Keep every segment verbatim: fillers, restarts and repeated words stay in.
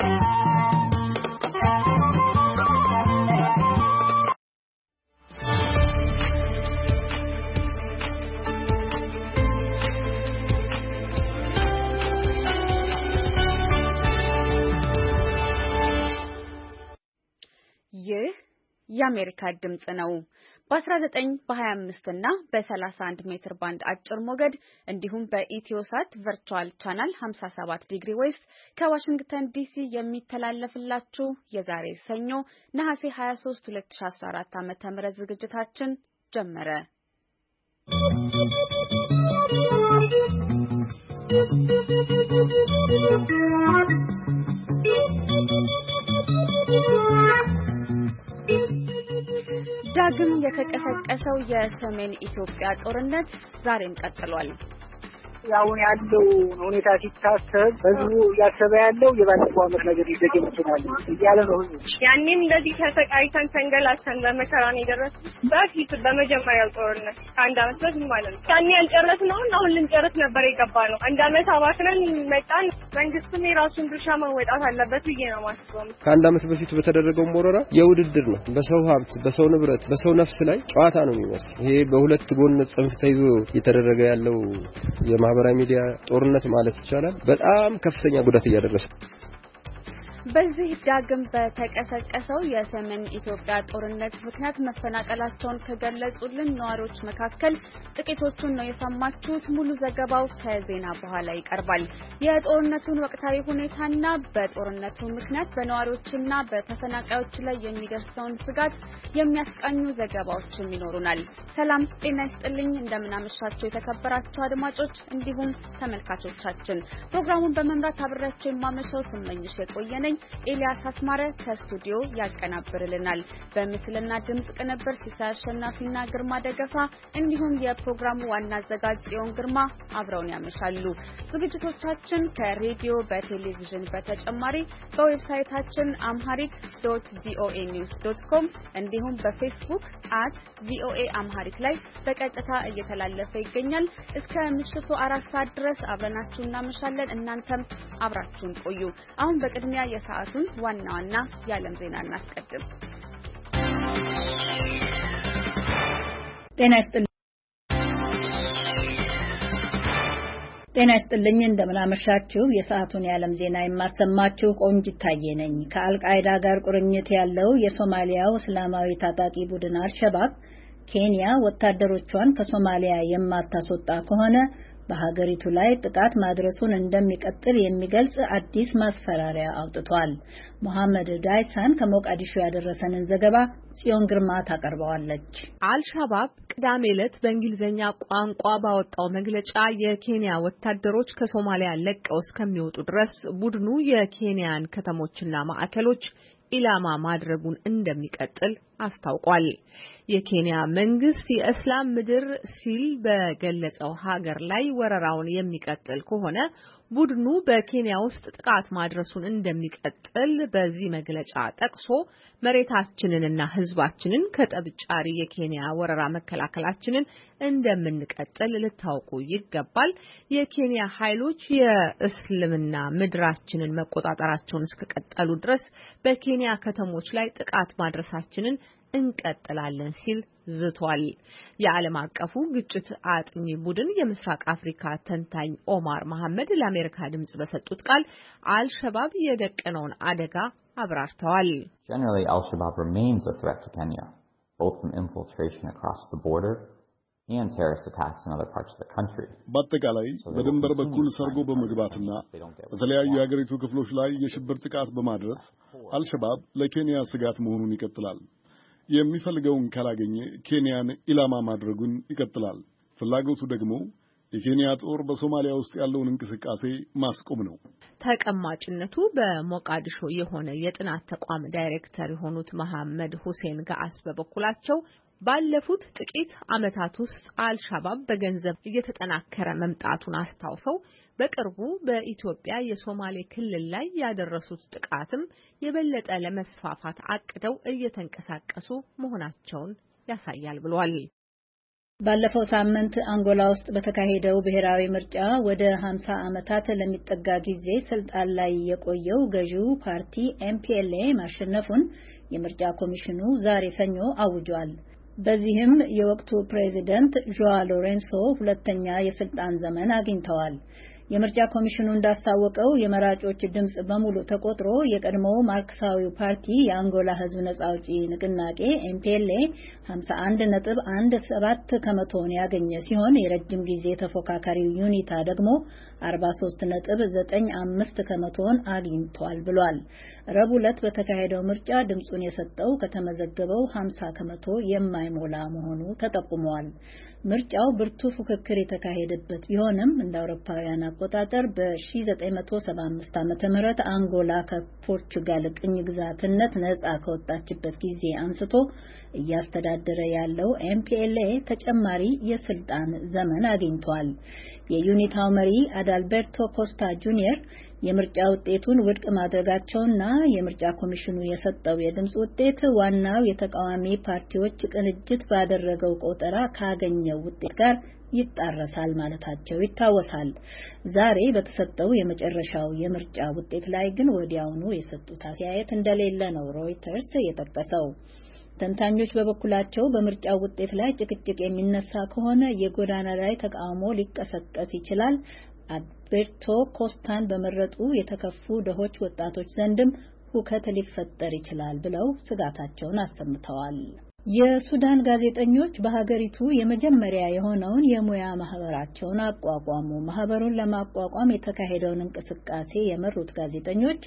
የአሜሪካ ድምጽ ነው። በ19 በ25 እና በ31 ሜትር ባንድ አጭር ሞገድ እንዲሁም በኢትዮሳት ቨርቹዋል ቻናል ሃምሳ ሰባት ዲግሪ ዌስት ከዋሽንግተን ዲሲ የሚተላለፍላችሁ የዛሬ ሰኞ ነሐሴ ሃያ ሶስት ሁለት ሺህ አስራ አራት ዓ.ም ዝግጅታችን ጀመረ። ዳግም የተቀሰቀሰው የሰሜን ኢትዮጵያ ጦርነት ዛሬም ቀጥሏል። ያው ያለው ሁኔታ ሲታሰብ ህዝቡ ያሰበ ያለው የባለፈው ዓመት ነገር ይደገም ይችላል እያለ ነው ህዝቡ። ያኔም እንደዚህ ተሰቃይተን ተንገላተን በመከራ ነው የደረስነው። በፊት በመጀመሪያው ጦርነት አንድ አመት በፊት ማለት ነው። ያኔ ያልጨረስነውን አሁን ልንጨርስ ነበር የገባነው። አንድ አመት አባክነን መጣን። መንግስትም የራሱን ድርሻ መወጣት አለበት ብዬ ነው የማስበው። ከአንድ አመት በፊት በተደረገው ወረራ የውድድር ነው። በሰው ሀብት፣ በሰው ንብረት፣ በሰው ነፍስ ላይ ጨዋታ ነው የሚመስለው። ይሄ በሁለት ጎን ጽንፍ ተይዞ እየተደረገ ያለው የማህበራዊ ሚዲያ ጦርነት ማለት ይቻላል በጣም ከፍተኛ ጉዳት እያደረሰ በዚህ ዳግም በተቀሰቀሰው የሰሜን ኢትዮጵያ ጦርነት ምክንያት መፈናቀላቸውን ከገለጹልን ነዋሪዎች መካከል ጥቂቶቹን ነው የሰማችሁት። ሙሉ ዘገባው ከዜና በኋላ ይቀርባል። የጦርነቱን ወቅታዊ ሁኔታና በጦርነቱ ምክንያት በነዋሪዎችና በተፈናቃዮች ላይ የሚደርሰውን ስጋት የሚያስቃኙ ዘገባዎችም ይኖሩናል። ሰላም ጤና ይስጥልኝ፣ እንደምናመሻችሁ የተከበራችሁ አድማጮች እንዲሁም ተመልካቾቻችን። ፕሮግራሙን በመምራት አብሬያችሁ የማመሻው ስመኝሽ የቆየነኝ። ኤልያስ አስማረ ከስቱዲዮ ያቀናብርልናል። በምስልና ድምጽ ቅንብር ሲሳይ አሸናፊና ግርማ ደገፋ እንዲሁም የፕሮግራሙ ዋና አዘጋጅ ጽዮን ግርማ አብረውን ያመሻሉ። ዝግጅቶቻችን ከሬዲዮ በቴሌቪዥን በተጨማሪ በዌብሳይታችን አምሃሪክ ዶት ቪኦኤ ኒውስ ዶት ኮም እንዲሁም በፌስቡክ አት ቪኦኤ አምሃሪክ ላይ በቀጥታ እየተላለፈ ይገኛል። እስከ ምሽቱ አራት ሰዓት ድረስ አብረናችሁ እናመሻለን። እናንተም አብራችሁን ቆዩ። አሁን በቅድሚያ የሰዓቱን ዋና ዋና የዓለም ዜና እናስቀድም። ጤና ይስጥልኝ ጤና ይስጥልኝ እንደምን አመሻችሁ። የሰዓቱን የዓለም ዜና የማሰማችሁ ቆንጂት ታዬ ነኝ። ከአልቃይዳ ጋር ቁርኝት ያለው የሶማሊያው እስላማዊ ታጣቂ ቡድን አልሸባብ ኬንያ ወታደሮቿን ከሶማሊያ የማታስወጣ ከሆነ በሀገሪቱ ላይ ጥቃት ማድረሱን እንደሚቀጥል የሚገልጽ አዲስ ማስፈራሪያ አውጥቷል። መሐመድ ዳይሳን ከሞቃዲሾ ያደረሰንን ዘገባ ጽዮን ግርማ ታቀርበዋለች። አልሻባብ ቅዳሜ ዕለት በእንግሊዝኛ ቋንቋ ባወጣው መግለጫ የኬንያ ወታደሮች ከሶማሊያ ለቀው እስከሚወጡ ድረስ ቡድኑ የኬንያን ከተሞችና ማዕከሎች ኢላማ ማድረጉን እንደሚቀጥል አስታውቋል። የኬንያ መንግስት የእስላም ምድር ሲል በገለጸው ሀገር ላይ ወረራውን የሚቀጥል ከሆነ ቡድኑ በኬንያ ውስጥ ጥቃት ማድረሱን እንደሚቀጥል በዚህ መግለጫ ጠቅሶ መሬታችንንና ሕዝባችንን ከጠብጫሪ የኬንያ ወረራ መከላከላችንን እንደምንቀጥል ልታውቁ ይገባል። የኬንያ ኃይሎች የእስልምና ምድራችንን መቆጣጠራቸውን እስከቀጠሉ ድረስ በኬንያ ከተሞች ላይ ጥቃት ማድረሳችንን እንቀጥላለን ሲል ዝቷል። የዓለም አቀፉ ግጭት አጥኚ ቡድን የምስራቅ አፍሪካ ተንታኝ ኦማር መሐመድ ለአሜሪካ ድምጽ በሰጡት ቃል አልሸባብ የደቀነውን አደጋ አብራርተዋል። Generally, Al-Shabaab remains a threat to Kenya, both from infiltration across the border and terrorist attacks in other parts of the country. በአጠቃላይ በድንበር በኩል ሰርጎ በመግባትና በተለያዩ የሀገሪቱ ክፍሎች ላይ የሽብር ጥቃት በማድረስ አልሸባብ ለኬንያ ስጋት መሆኑን ይቀጥላል። የሚፈልገውን ካላገኘ ኬንያን ኢላማ ማድረጉን ይቀጥላል። ፍላጎቱ ደግሞ የኬንያ ጦር በሶማሊያ ውስጥ ያለውን እንቅስቃሴ ማስቆም ነው። ተቀማጭነቱ በሞቃዲሾ የሆነ የጥናት ተቋም ዳይሬክተር የሆኑት መሐመድ ሁሴን ጋአስ በበኩላቸው ባለፉት ጥቂት ዓመታት ውስጥ አልሻባብ በገንዘብ እየተጠናከረ መምጣቱን አስታውሰው በቅርቡ በኢትዮጵያ የሶማሌ ክልል ላይ ያደረሱት ጥቃትም የበለጠ ለመስፋፋት አቅደው እየተንቀሳቀሱ መሆናቸውን ያሳያል ብሏል። ባለፈው ሳምንት አንጎላ ውስጥ በተካሄደው ብሔራዊ ምርጫ ወደ ሀምሳ ዓመታት ለሚጠጋ ጊዜ ስልጣን ላይ የቆየው ገዢው ፓርቲ ኤም ፒ ኤል ኤ ማሸነፉን የምርጫ ኮሚሽኑ ዛሬ ሰኞ አውጇል። በዚህም የወቅቱ ፕሬዚደንት ጆዋ ሎሬንሶ ሁለተኛ የስልጣን ዘመን አግኝተዋል። የምርጫ ኮሚሽኑ እንዳስታወቀው የመራጮች ድምጽ በሙሉ ተቆጥሮ የቀድሞው ማርክሳዊው ፓርቲ የአንጎላ ሕዝብ ነጻ አውጪ ንቅናቄ ኤም ፒ ኤል ኤ ሀምሳ አንድ ነጥብ አንድ ሰባት ከመቶውን ያገኘ ሲሆን የረጅም ጊዜ ተፎካካሪው ዩኒታ ደግሞ አርባ ሶስት ነጥብ ዘጠኝ አምስት ከመቶውን አግኝቷል ብሏል። ረቡዕ ዕለት በተካሄደው ምርጫ ድምጹን የሰጠው ከተመዘገበው ሀምሳ ከመቶ የማይሞላ መሆኑ ተጠቁሟል። ምርጫው ብርቱ ፉክክር የተካሄደበት ቢሆንም እንደ አውሮፓውያን አቆጣጠር በ1975 ዓመተ ምህረት አንጎላ ከፖርቹጋል ቅኝ ግዛትነት ነጻ ከወጣችበት ጊዜ አንስቶ እያስተዳደረ ያለው ኤም ፒ ኤል ኤ ተጨማሪ የስልጣን ዘመን አግኝቷል። የዩኒታው መሪ አዳልቤርቶ ኮስታ ጁኒየር የምርጫ ውጤቱን ውድቅ ማድረጋቸውና የምርጫ ኮሚሽኑ የሰጠው የድምጽ ውጤት ዋናው የተቃዋሚ ፓርቲዎች ቅንጅት ባደረገው ቆጠራ ካገኘው ውጤት ጋር ይጣረሳል ማለታቸው ይታወሳል። ዛሬ በተሰጠው የመጨረሻው የምርጫ ውጤት ላይ ግን ወዲያውኑ የሰጡት አስተያየት እንደሌለ ነው ሮይተርስ የጠቀሰው። ተንታኞች በበኩላቸው በምርጫው ውጤት ላይ ጭቅጭቅ የሚነሳ ከሆነ የጎዳና ላይ ተቃውሞ ሊቀሰቀስ ይችላል፣ አልቤርቶ ኮስታን በመረጡ የተከፉ ደሆች ወጣቶች ዘንድም ሁከት ሊፈጠር ይችላል ብለው ስጋታቸውን አሰምተዋል። የሱዳን ጋዜጠኞች በሀገሪቱ የመጀመሪያ የሆነውን የሙያ ማህበራቸውን አቋቋሙ። ማህበሩን ለማቋቋም የተካሄደውን እንቅስቃሴ የመሩት ጋዜጠኞች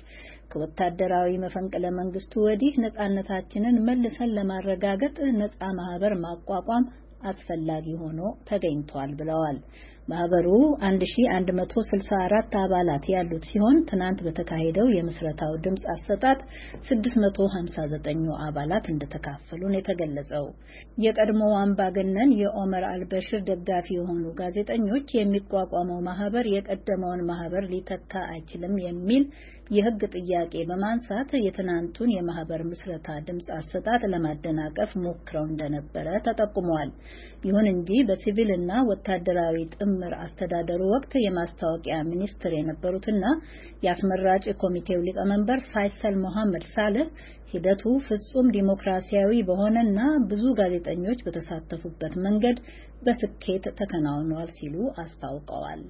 ከወታደራዊ መፈንቅለ መንግስቱ ወዲህ ነጻነታችንን መልሰን ለማረጋገጥ ነጻ ማህበር ማቋቋም አስፈላጊ ሆኖ ተገኝቷል ብለዋል። ማህበሩ አንድ ሺህ አንድ መቶ ስልሳ አራት አባላት ያሉት ሲሆን ትናንት በተካሄደው የምስረታው ድምጽ አሰጣጥ ስድስት መቶ ሀምሳ ዘጠኝ አባላት እንደተካፈሉ ነው የተገለጸው። የቀድሞው አምባገነን የኦመር አልበሽር ደጋፊ የሆኑ ጋዜጠኞች የሚቋቋመው ማህበር የቀደመውን ማህበር ሊተካ አይችልም የሚል የህግ ጥያቄ በማንሳት የትናንቱን የማህበር ምስረታ ድምጽ አሰጣጥ ለማደናቀፍ ሞክረው እንደነበረ ተጠቁሟል። ይሁን እንጂ በሲቪልና ወታደራዊ ጥምር አስተዳደሩ ወቅት የማስታወቂያ ሚኒስትር የነበሩትና የአስመራጭ ኮሚቴው ሊቀመንበር ፋይሰል መሐመድ ሳልህ ሂደቱ ፍጹም ዲሞክራሲያዊ በሆነና ብዙ ጋዜጠኞች በተሳተፉበት መንገድ በስኬት ተከናውኗል ሲሉ አስታውቀዋል።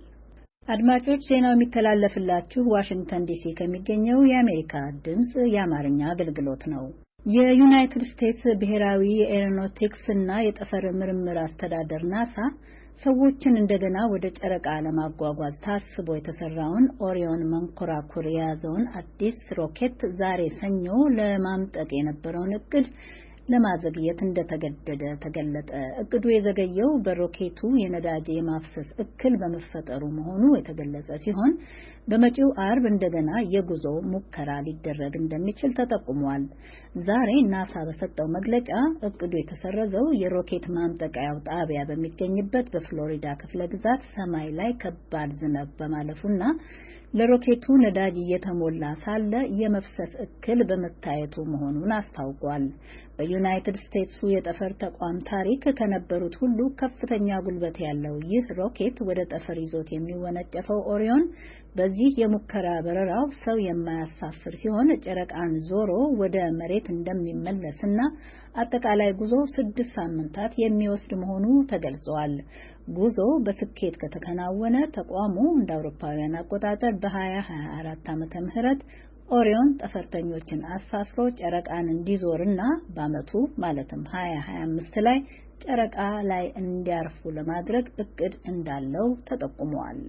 አድማጮች ዜናው የሚተላለፍላችሁ ዋሽንግተን ዲሲ ከሚገኘው የአሜሪካ ድምጽ የአማርኛ አገልግሎት ነው። የዩናይትድ ስቴትስ ብሔራዊ የኤሮኖቲክስ እና የጠፈር ምርምር አስተዳደር ናሳ ሰዎችን እንደገና ወደ ጨረቃ ለማጓጓዝ ታስቦ የተሰራውን ኦሪዮን መንኮራኩር የያዘውን አዲስ ሮኬት ዛሬ ሰኞ ለማምጠቅ የነበረውን እቅድ ለማዘግየት እንደተገደደ ተገለጠ። እቅዱ የዘገየው በሮኬቱ የነዳጅ የማፍሰስ እክል በመፈጠሩ መሆኑ የተገለጸ ሲሆን በመጪው አርብ እንደገና የጉዞ ሙከራ ሊደረግ እንደሚችል ተጠቁሟል። ዛሬ ናሳ በሰጠው መግለጫ እቅዱ የተሰረዘው የሮኬት ማምጠቂያው ጣቢያ በሚገኝበት በፍሎሪዳ ክፍለ ግዛት ሰማይ ላይ ከባድ ዝናብ በማለፉና ለሮኬቱ ነዳጅ እየተሞላ ሳለ የመፍሰስ እክል በመታየቱ መሆኑን አስታውቋል። በዩናይትድ ስቴትሱ የጠፈር ተቋም ታሪክ ከነበሩት ሁሉ ከፍተኛ ጉልበት ያለው ይህ ሮኬት ወደ ጠፈር ይዞት የሚወነጨፈው ኦሪዮን በዚህ የሙከራ በረራው ሰው የማያሳፍር ሲሆን ጨረቃን ዞሮ ወደ መሬት እንደሚመለስና አጠቃላይ ጉዞ ስድስት ሳምንታት የሚወስድ መሆኑ ተገልጿል። ጉዞ በስኬት ከተከናወነ ተቋሙ እንደ አውሮፓውያን አቆጣጠር በ2024 ዓመተ ምህረት ኦሪዮን ጠፈርተኞችን አሳፍሮ ጨረቃን እንዲዞርና በአመቱ ማለትም ሃያ ሃያ አምስት ላይ ጨረቃ ላይ እንዲያርፉ ለማድረግ እቅድ እንዳለው ተጠቁሟል።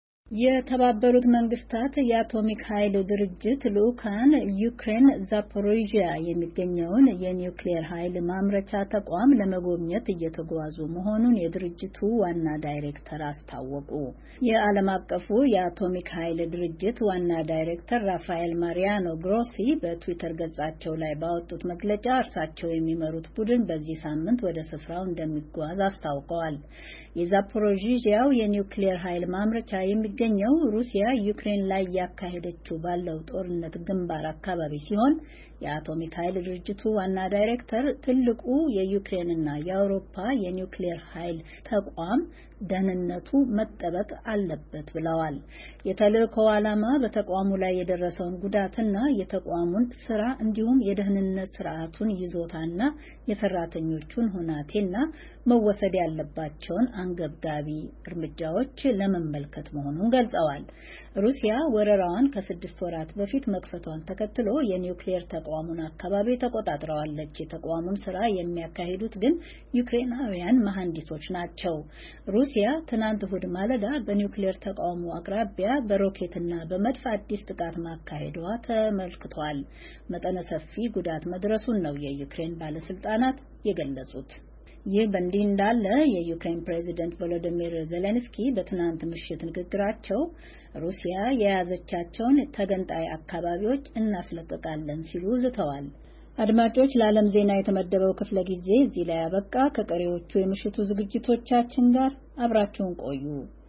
የተባበሩት መንግስታት የአቶሚክ ኃይል ድርጅት ልኡካን ዩክሬን ዛፖሮዥያ የሚገኘውን የኒውክሌር ኃይል ማምረቻ ተቋም ለመጎብኘት እየተጓዙ መሆኑን የድርጅቱ ዋና ዳይሬክተር አስታወቁ። የዓለም አቀፉ የአቶሚክ ኃይል ድርጅት ዋና ዳይሬክተር ራፋኤል ማሪያኖ ግሮሲ በትዊተር ገጻቸው ላይ ባወጡት መግለጫ እርሳቸው የሚመሩት ቡድን በዚህ ሳምንት ወደ ስፍራው እንደሚጓዝ አስታውቀዋል። የዛፖሮዥያው የኒውክሌር ኃይል ማምረቻ የሚ የሚገኘው ሩሲያ ዩክሬን ላይ ያካሄደችው ባለው ጦርነት ግንባር አካባቢ ሲሆን የአቶሚክ ኃይል ድርጅቱ ዋና ዳይሬክተር ትልቁ የዩክሬንና የአውሮፓ የኒውክሌር ኃይል ተቋም ደህንነቱ መጠበቅ አለበት ብለዋል። የተልእኮው ዓላማ በተቋሙ ላይ የደረሰውን ጉዳትና የተቋሙን ስራ እንዲሁም የደህንነት ስርዓቱን ይዞታና የሰራተኞቹን ሁናቴና መወሰድ ያለባቸውን አንገብጋቢ እርምጃዎች ለመመልከት መሆኑን ገልጸዋል። ሩሲያ ወረራዋን ከስድስት ወራት በፊት መክፈቷን ተከትሎ የኒውክሌር ተቋሙን አካባቢ ተቆጣጥረዋለች። የተቋሙን ስራ የሚያካሂዱት ግን ዩክሬናውያን መሐንዲሶች ናቸው። ሩሲያ ትናንት እሁድ ማለዳ በኒውክሌር ተቋሙ አቅራቢያ በሮኬትና በመድፍ አዲስ ጥቃት ማካሄዷ ተመልክቷል። መጠነ ሰፊ ጉዳት መድረሱን ነው የዩክሬን ባለስልጣናት የገለጹት። ይህ በእንዲህ እንዳለ የዩክሬን ፕሬዝዳንት ቮሎዲሚር ዜሌንስኪ በትናንት ምሽት ንግግራቸው ሩሲያ የያዘቻቸውን ተገንጣይ አካባቢዎች እናስለቅቃለን ሲሉ ዝተዋል። አድማጮች፣ ለዓለም ዜና የተመደበው ክፍለ ጊዜ እዚህ ላይ አበቃ። ከቀሪዎቹ የምሽቱ ዝግጅቶቻችን ጋር አብራችሁን ቆዩ።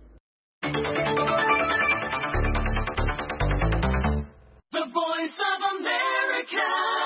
The Voice of America.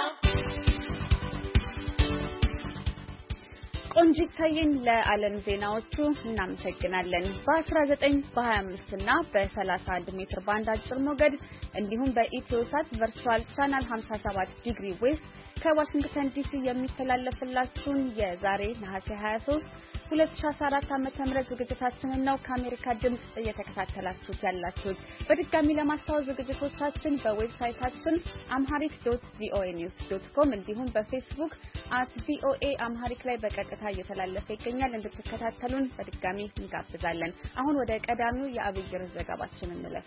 ቆንጂት ታየን ለዓለም ዜናዎቹ እናመሰግናለን። በ19 በ25 እና በ31 ሜትር ባንድ አጭር ሞገድ እንዲሁም በኢትዮሳት ቨርቹዋል ቻናል ሃምሳ ሰባት ዲግሪ ዌስት ከዋሽንግተን ዲሲ የሚተላለፍላችሁን የዛሬ ነሐሴ ሃያ ሶስት ሁለት ሺህ አስራ አራት ዓመተ ምህረት ዝግጅታችንን ነው ከአሜሪካ ድምጽ እየተከታተላችሁት ያላችሁት። በድጋሚ ለማስታወስ ዝግጅቶቻችን በዌብሳይታችን amharic dot voa news dot com እንዲሁም በፌስቡክ at voa amharic ላይ በቀጥታ እየተላለፈ ይገኛል። እንድትከታተሉን በድጋሚ እንጋብዛለን። አሁን ወደ ቀዳሚው የአብይር ዘገባችን እንለፍ።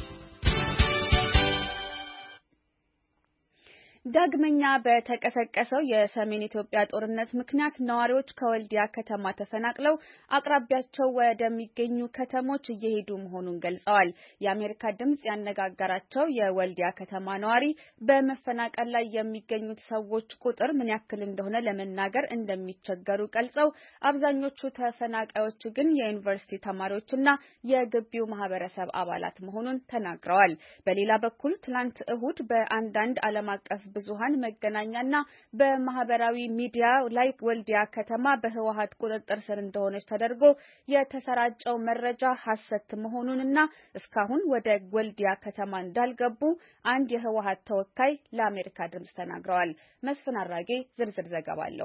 ዳግመኛ በተቀሰቀሰው የሰሜን ኢትዮጵያ ጦርነት ምክንያት ነዋሪዎች ከወልዲያ ከተማ ተፈናቅለው አቅራቢያቸው ወደሚገኙ ከተሞች እየሄዱ መሆኑን ገልጸዋል። የአሜሪካ ድምጽ ያነጋገራቸው የወልዲያ ከተማ ነዋሪ በመፈናቀል ላይ የሚገኙት ሰዎች ቁጥር ምን ያክል እንደሆነ ለመናገር እንደሚቸገሩ ገልጸው አብዛኞቹ ተፈናቃዮች ግን የዩኒቨርሲቲ ተማሪዎችና የግቢው ማህበረሰብ አባላት መሆኑን ተናግረዋል። በሌላ በኩል ትላንት እሁድ በአንዳንድ ዓለም አቀፍ ብዙሃን መገናኛና በማህበራዊ ሚዲያ ላይ ወልዲያ ከተማ በህወሓት ቁጥጥር ስር እንደሆነች ተደርጎ የተሰራጨው መረጃ ሐሰት መሆኑንና እስካሁን ወደ ወልዲያ ከተማ እንዳልገቡ አንድ የህወሓት ተወካይ ለአሜሪካ ድምጽ ተናግረዋል። መስፍን አራጌ ዝርዝር ዘገባ አለው።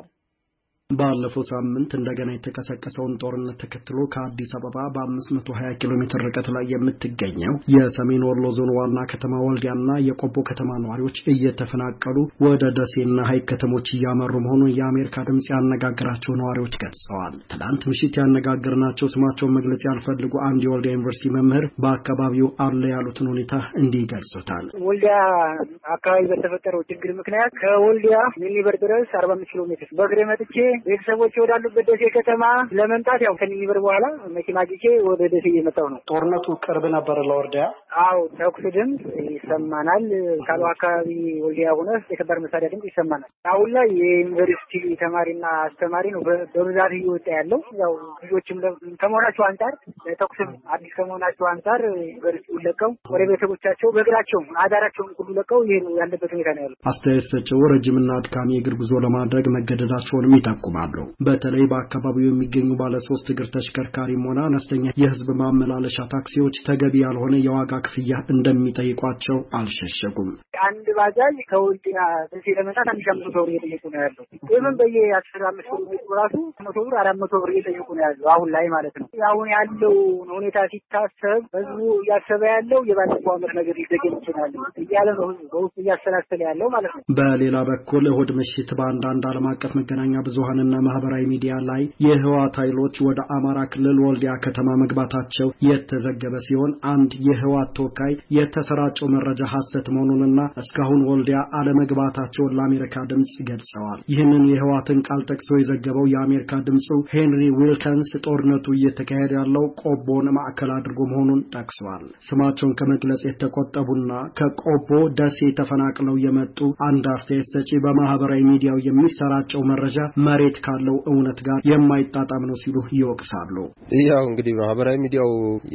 ባለፈው ሳምንት እንደገና የተቀሰቀሰውን ጦርነት ተከትሎ ከአዲስ አበባ በአምስት መቶ ሀያ ኪሎ ሜትር ርቀት ላይ የምትገኘው የሰሜን ወሎ ዞን ዋና ከተማ ወልዲያና የቆቦ ከተማ ነዋሪዎች እየተፈናቀሉ ወደ ደሴና ሐይቅ ከተሞች እያመሩ መሆኑን የአሜሪካ ድምጽ ያነጋገራቸው ነዋሪዎች ገልጸዋል። ትናንት ምሽት ያነጋገርናቸው ስማቸውን መግለጽ ያልፈልጉ አንድ የወልዲያ ዩኒቨርሲቲ መምህር በአካባቢው አለ ያሉትን ሁኔታ እንዲህ ገልጾታል። ወልዲያ አካባቢ በተፈጠረው ችግር ምክንያት ከወልዲያ ሚኒበር ድረስ አርባ አምስት ኪሎ ሜትር በእግሬ መጥቼ ቤተሰቦች ወዳሉበት ደሴ ከተማ ለመምጣት ያው ከኒበር በኋላ መኪና ጊዜ ወደ ደሴ እየመጣሁ ነው። ጦርነቱ ቅርብ ነበር ለወልዲያ? አዎ፣ ተኩስ ድምፅ ይሰማናል። ካሉ አካባቢ ወልዲያ ሆነ የከባድ መሳሪያ ድምፅ ይሰማናል። አሁን ላይ የዩኒቨርሲቲ ተማሪና አስተማሪ ነው በብዛት እየወጣ ያለው። ያው ልጆችም ከመሆናቸው አንጻር ተኩስም አዲስ ከመሆናቸው አንጻር ዩኒቨርሲቲውን ለቀው ወደ ቤተሰቦቻቸው በእግራቸው አዳራቸውን ሁሉ ለቀው ይሄን ያለበት ሁኔታ ነው ያለው። አስተያየት ሰጪው ረጅምና አድካሚ እግር ጉዞ ለማድረግ መገደዳቸውን ይጠቁማሉ። በተለይ በአካባቢው የሚገኙ ባለ ሶስት እግር ተሽከርካሪም ሆነ አነስተኛ የህዝብ ማመላለሻ ታክሲዎች ተገቢ ያልሆነ የዋጋ ክፍያ እንደሚጠይቋቸው አልሸሸጉም። አንድ ባጃጅ ከወልዲያ ደሴ ለመጣት አንድ ሺህ አምስት መቶ ብር እየጠየቁ ነው ያለው። ይህም በየአስራ አምስት ብር ራሱ መቶ ብር አራት መቶ ብር እየጠየቁ ነው ያለው አሁን ላይ ማለት ነው። አሁን ያለው ሁኔታ ሲታሰብ ህዝቡ እያሰበ ያለው የባለፈው ዓመት ነገር ሊደገም ይችላል እያለ ነው ህዝቡ በውስጡ እያሰላሰለ ያለው ማለት ነው። በሌላ በኩል እሁድ ምሽት በአንዳንድ ዓለም አቀፍ መገናኛ ብዙሃንና ማህበራዊ ሚዲያ ላይ የህወሓት ኃይሎች ወደ አማራ ክልል ወልዲያ ከተማ መግባታቸው የተዘገበ ሲሆን አንድ የህወሓት ተወካይ የተሰራጨው መረጃ ሐሰት መሆኑንና እስካሁን ወልዲያ አለመግባታቸውን ለአሜሪካ ድምጽ ገልጸዋል። ይህንን የህወሓትን ቃል ጠቅሶ የዘገበው የአሜሪካ ድምጹ ሄንሪ ዊልከንስ ጦርነቱ እየተካሄደ ያለው ቆቦን ማዕከል አድርጎ መሆኑን ጠቅሷል። ስማቸውን ከመግለጽ የተቆጠቡና ከቆቦ ደሴ ተፈናቅለው የመጡ አንድ አስተያየት ሰጪ በማህበራዊ ሚዲያው የሚሰራጨው መረጃ መሬት መሬት ካለው እውነት ጋር የማይጣጣም ነው ሲሉ ይወቅሳሉ። ያው እንግዲህ ማህበራዊ ሚዲያው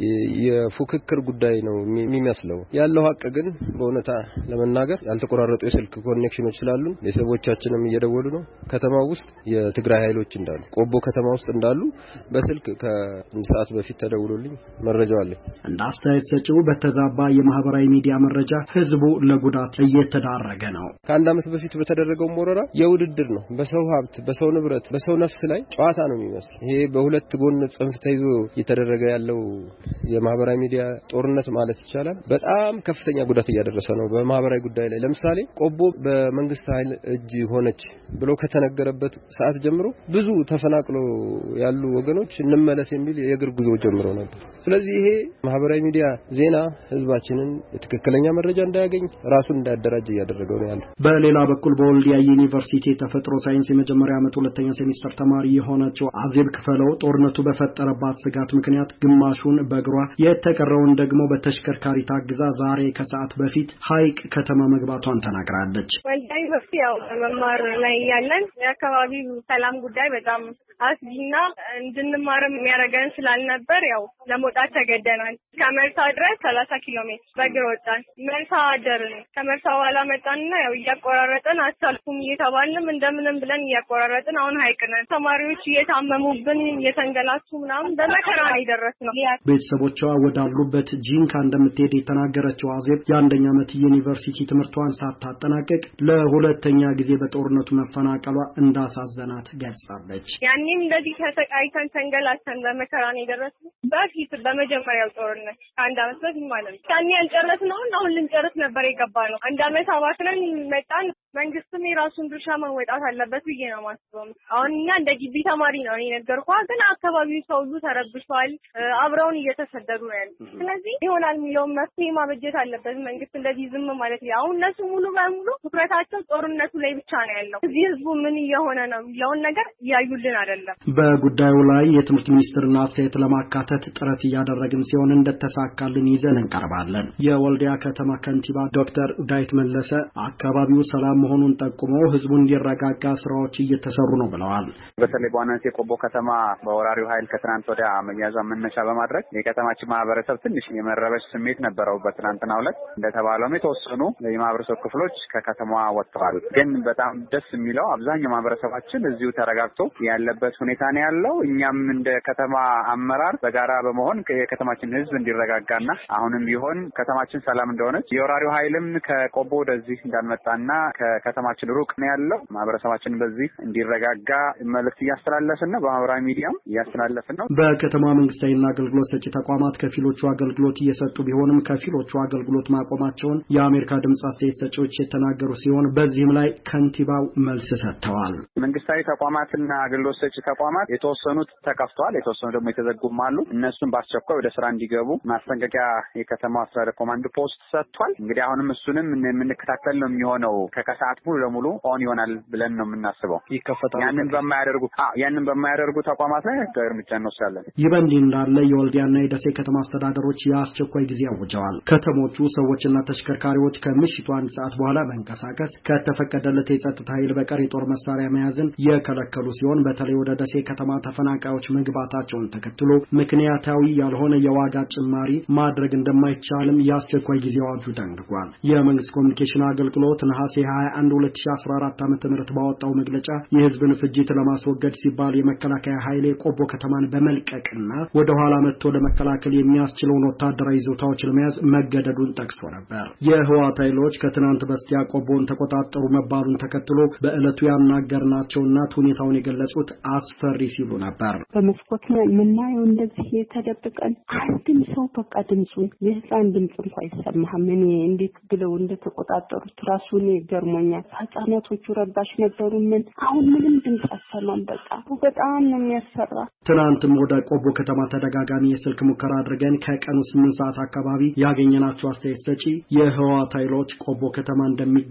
የፉክክር ጉዳይ ነው የሚመስለው ያለው ሀቅ ግን በእውነታ ለመናገር ያልተቆራረጡ የስልክ ኮኔክሽኖች ስላሉ ለሰዎቻችንም እየደወሉ ነው ከተማው ውስጥ የትግራይ ኃይሎች እንዳሉ ቆቦ ከተማ ውስጥ እንዳሉ በስልክ ከሰዓት በፊት ተደውሎልኝ መረጃው አለ። እንደ አስተያየት ሰጪው በተዛባ የማህበራዊ ሚዲያ መረጃ ህዝቡ ለጉዳት እየተዳረገ ነው። ከአንድ ዓመት በፊት በተደረገው ሞረራ የውድድር ነው በሰው ሀብት በሰው ንብረት በሰው ነፍስ ላይ ጨዋታ ነው የሚመስለው። ይሄ በሁለት ጎን ጽንፍ ተይዞ እየተደረገ ያለው የማህበራዊ ሚዲያ ጦርነት ማለት ይቻላል በጣም ከፍተኛ ጉዳት እያደረሰ ነው በማህበራዊ ጉዳይ ላይ። ለምሳሌ ቆቦ በመንግስት ኃይል እጅ ሆነች ብሎ ከተነገረበት ሰዓት ጀምሮ ብዙ ተፈናቅሎ ያሉ ወገኖች እንመለስ የሚል የእግር ጉዞ ጀምሮ ነበር። ስለዚህ ይሄ ማህበራዊ ሚዲያ ዜና ህዝባችንን የትክክለኛ መረጃ እንዳያገኝ ራሱን እንዳያደራጅ እያደረገው ነው ያለው። በሌላ በኩል በወልዲያ ዩኒቨርሲቲ ተፈጥሮ ሳይንስ የመጀመሪያ ዓመት ሁለተኛ ሴሚስተር ተማሪ የሆነችው አዜብ ክፈለው ጦርነቱ በፈጠረባት ስጋት ምክንያት ግማሹን በእግሯ የተቀረውን ደግሞ በተሽከርካሪ ታግዛ ዛሬ ከሰዓት በፊት ሀይቅ ከተማ መግባቷን ተናግራለች። ወልዲያ ዩኒቨርሲቲ ያው መማር ላይ ያለን የአካባቢው ሰላም ጉዳይ በጣም አስጊና እንድንማርም የሚያደርገን ስላልነበር ያው ለመውጣት ተገደናል። ከመርሳ ድረስ ሰላሳ ኪሎ ሜትር በእግር ወጣን። መርሳ አደርን። ከመርሳ በኋላ መጣንና ያው እያቆራረጥን አሳልፉም እየተባልንም እንደምንም ብለን እያቆራረጥን አሁን ሀይቅ ነን። ተማሪዎች እየታመሙብን እየተንገላቱ ምናምን በመከራ ነው የደረስነው። ቤተሰቦቿ ወዳሉበት ጂንካ እንደምትሄድ የተናገረችው አዜብ የአንደኛ ዓመት ዩኒቨርሲቲ ትምህርቷን ሳታጠናቀቅ ለሁለተኛ ጊዜ በጦርነቱ መፈናቀሏ እንዳሳዘናት ገልጻለች። ያኔም እንደዚህ ተሰቃይተን ተንገላተን በመከራ ነው የደረስነው። በፊት በመጀመሪያው ጦርነት አንድ ዓመት በፊት ማለት ነው። ያኔ ያልጨረስነውን አሁን ልንጨርስ ነበር የገባነው። አንድ ዓመት አባክነን መጣን። መንግስትም የራሱን ድርሻ መወጣት አለበት ብዬ ነው የማስበው። አሁን እኛ እንደ ግቢ ተማሪ ነው እኔ ነገርኳት፣ ግን አካባቢው ሰው ሁሉ ተረብሿል። አብረውን እየተሰደዱ ነው ያሉት። ስለዚህ ይሆናል የሚለውን መፍትሄ ማበጀት አለበት መንግስት። እንደዚህ ዝም ማለት ነው። አሁን እነሱ ሙሉ በሙሉ ትኩረታቸው ጦርነቱ ላይ ብቻ ነው ያለው። እዚህ ህዝቡ ምን እየሆነ ነው የሚለውን ነገር እያዩልን አይደለም። በጉዳዩ ላይ የትምህርት ሚኒስትርና አስተያየት ለማካተት ጥረት እያደረግን ሲሆን እንደተሳካልን ይዘን እንቀርባለን። የወልዲያ ከተማ ከንቲባ ዶክተር ዳዊት መለሰ አካባቢው ሰላም መሆኑን ጠቁመው ህዝቡ እንዲረጋጋ ስራዎች እየተሰሩ ነው ብለዋል። በተለይ በዋናነት የቆቦ ከተማ በወራሪው ኃይል ከትናንት ወዲያ መያዟ መነሻ በማድረግ የከተማችን ማህበረሰብ ትንሽ የመረበሽ ስሜት ነበረው። በትናንትናው ዕለት እንደተባለውም የተወሰኑ የማህበረሰብ ክፍሎች ከከተማዋ ወጥተዋል። ግን በጣም ደስ የሚለው አብዛኛው ማህበረሰባችን እዚሁ ተረጋግቶ ያለበት ሁኔታ ነው ያለው። እኛም እንደ ከተማ አመራር በጋራ በመሆን የከተማችን ህዝብ እንዲረጋጋና አሁንም ቢሆን ከተማችን ሰላም እንደሆነች የወራሪው ኃይልም ከቆቦ ወደዚህ እንዳልመጣና ከከተማችን ሩቅ ነው ያለው ማህበረሰባችን በዚህ እንዲረጋጋ መልእክት እያስተላለፍን ነው። በማህበራዊ ሚዲያም እያስተላለፍን ነው። በከተማ መንግስታዊና አገልግሎት ሰጪ ተቋማት ከፊሎቹ አገልግሎት እየሰጡ ቢሆንም ከፊሎቹ አገልግሎት ማቆማቸውን የአሜሪካ ድምጽ አስተያየት ሰጪዎች የተናገሩ ሲሆን በዚህም ላይ ከንቲባው መልስ ሰጥተዋል። መንግስታዊ ተቋማትና አገልግሎት ሰጪ ተቋማት የተወሰኑት ተከፍተዋል፣ የተወሰኑ ደግሞ የተዘጉም አሉ። እነሱን በአስቸኳይ ወደ ስራ እንዲገቡ ማስጠንቀቂያ የከተማው አስተዳደር ኮማንድ ፖስት ሰጥቷል። እንግዲህ አሁንም እሱንም የምንከታተል ነው የሚሆነው። ከከሰዓት ሙሉ ለሙሉ ኦን ይሆናል ብለን ነው የምናስበው። ይከፈታል። ያንን በማያደርጉ አዎ ያንን በማያደርጉ ተቋማት ላይ እርምጃ እንወስዳለን። ይህ በእንዲህ እንዳለ የወልዲያና የደሴ ከተማ አስተዳደሮች የአስቸኳይ ጊዜ አውጀዋል። ከተሞቹ ሰዎችና ተሽከርካሪዎች ከምሽቱ አንድ ሰዓት በኋላ መንቀሳቀስ ከተፈቀደለት የጸጥታ ኃይል በቀር የጦር መሳሪያ መያዝን የከለከሉ ሲሆን በተለይ ወደ ደሴ ከተማ ተፈናቃዮች መግባታቸውን ተከትሎ ምክንያታዊ ያልሆነ የዋጋ ጭማሪ ማድረግ እንደማይቻልም የአስቸኳይ ጊዜ አዋጁ ደንግጓል። የመንግስት ኮሚኒኬሽን አገልግሎት ነሐሴ ሃያ አንድ ሁለት ሺህ አስራ አራት ዓመተ ምህረት ባወጣው መግለጫ የህዝብን ፍጅት ለማስወገድ ሲባል የመከላከያ ኃይል ቆቦ ከተማን በመልቀቅና ወደ ኋላ መጥቶ ለመከላከል የሚያስችለውን ወታደራዊ ይዞታዎች ለመያዝ መገደዱን ጠቅሶ ነበር። የህወሓት ኃይሎች ከትናንት በስቲያ ቆቦን ተቆጣጠሩ መባሉን ተከትሎ በእለቱ ያናገርናቸው እናት ሁኔታውን የገለጹት አስፈሪ ሲሉ ነበር። በመስኮት የምናየው እንደዚህ የተደብቀን አንድም ሰው በቃ ድምጹን የህፃን ድምጽ እንኳን አይሰማህም። እኔ እንዴት ብለው እንደተቆጣጠሩት ራሱን ገርሞኛል። ህፃናቶቹ ረባሽ ነበሩ። ምን አሁን ምንም ድምጽ አሰማም። በቃ በጣም ነው የሚያስፈራ። ትናንትም ወደ ቆቦ ከተማ ተደጋጋሚ የስልክ ሙከራ አድርገን ከቀኑ ስምንት ሰዓት አካባቢ ያገኘናቸው አስተያየት ሰጪ የህወሓት ኃይሎች ቆቦ ከተማ እንደሚገኙ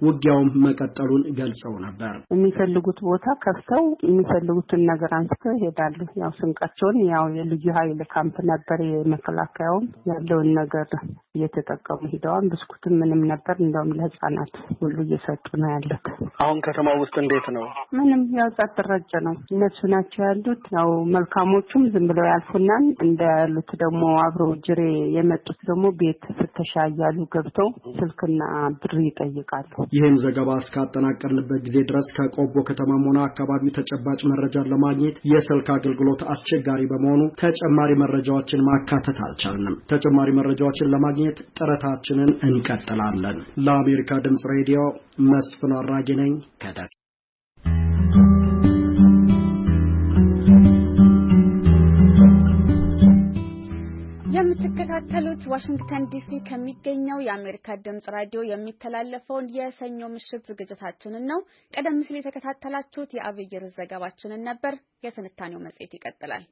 ውጊያውም መቀጠሉን ገልጸው ነበር። የሚፈልጉት ቦታ ከፍተው የሚፈልጉትን ነገር አንስተው ይሄዳሉ። ያው ስንቃቸውን ያው የልዩ ኃይል ካምፕ ነበር የመከላከያው ያለውን ነገር እየተጠቀሙ ሄደዋል። ብስኩትም ምንም ነበር እንደውም ለህፃናት ሁሉ እየሰጡ ነው ያሉት። አሁን ከተማው ውስጥ እንዴት ነው? ምንም ያው ጸጥ ረጭ ነው። እነሱ ናቸው ያሉት። ያው መልካሞቹም ዝም ብለው ያልፉናል። እንደ ያሉት ደግሞ አብረው ጅሬ የመጡት ደግሞ ቤት ፍተሻ ያያሉ ገብተው ስልክና ብር ይጠይቃሉ። ይህን ዘገባ እስካጠናቀርንበት ጊዜ ድረስ ከቆቦ ከተማም ሆነ አካባቢው ተጨባጭ መረጃን ለማግኘት የስልክ አገልግሎት አስቸጋሪ በመሆኑ ተጨማሪ መረጃዎችን ማካተት አልቻልንም። ተጨማሪ መረጃዎችን ለማግኘት ጥረታችንን እንቀጥላለን። ለአሜሪካ ድምጽ ሬዲዮ መስፍን አራጌ ነኝ ከደሴ። የምትከታተሉት ዋሽንግተን ዲሲ ከሚገኘው የአሜሪካ ድምጽ ራዲዮ የሚተላለፈውን የሰኞ ምሽት ዝግጅታችንን ነው። ቀደም ሲል የተከታተላችሁት የአብይር ዘገባችንን ነበር። የትንታኔው መጽሔት ይቀጥላል።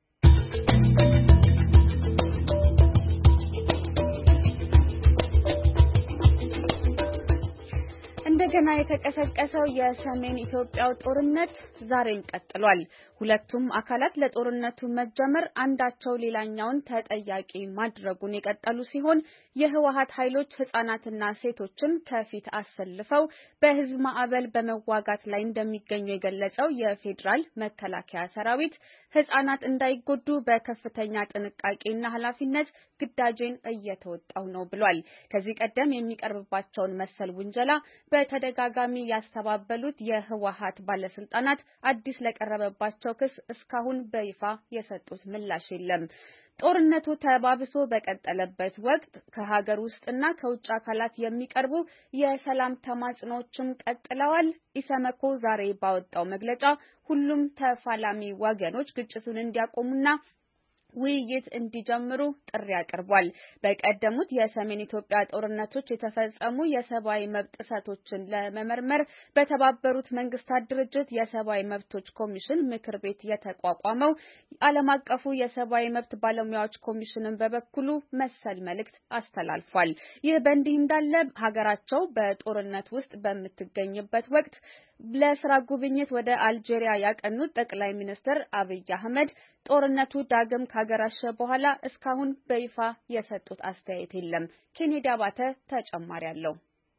እንደገና የተቀሰቀሰው የሰሜን ኢትዮጵያው ጦርነት ዛሬም ቀጥሏል። ሁለቱም አካላት ለጦርነቱ መጀመር አንዳቸው ሌላኛውን ተጠያቂ ማድረጉን የቀጠሉ ሲሆን የህወሓት ኃይሎች ህጻናትና ሴቶችን ከፊት አሰልፈው በህዝብ ማዕበል በመዋጋት ላይ እንደሚገኙ የገለጸው የፌዴራል መከላከያ ሰራዊት ህጻናት እንዳይጎዱ በከፍተኛ ጥንቃቄና ኃላፊነት ግዳጄን እየተወጣው ነው ብሏል። ከዚህ ቀደም የሚቀርብባቸውን መሰል ውንጀላ በተደጋጋሚ ያስተባበሉት የህወሓት ባለስልጣናት አዲስ ለቀረበባቸው ክስ እስካሁን በይፋ የሰጡት ምላሽ የለም። ጦርነቱ ተባብሶ በቀጠለበት ወቅት ከሀገር ውስጥና ከውጭ አካላት የሚቀርቡ የሰላም ተማጽኖዎችም ቀጥለዋል። ኢሰመኮ ዛሬ ባወጣው መግለጫ ሁሉም ተፋላሚ ወገኖች ግጭቱን እንዲያቆሙና ውይይት እንዲጀምሩ ጥሪ አቅርቧል። በቀደሙት የሰሜን ኢትዮጵያ ጦርነቶች የተፈጸሙ የሰብአዊ መብት ጥሰቶችን ለመመርመር በተባበሩት መንግስታት ድርጅት የሰብአዊ መብቶች ኮሚሽን ምክር ቤት የተቋቋመው ዓለም አቀፉ የሰብአዊ መብት ባለሙያዎች ኮሚሽንን በበኩሉ መሰል መልእክት አስተላልፏል። ይህ በእንዲህ እንዳለ ሀገራቸው በጦርነት ውስጥ በምትገኝበት ወቅት ለስራ ጉብኝት ወደ አልጄሪያ ያቀኑት ጠቅላይ ሚኒስትር አብይ አህመድ ጦርነቱ ዳግም ካገረሸ በኋላ እስካሁን በይፋ የሰጡት አስተያየት የለም። ኬኔዲ አባተ ተጨማሪ አለው።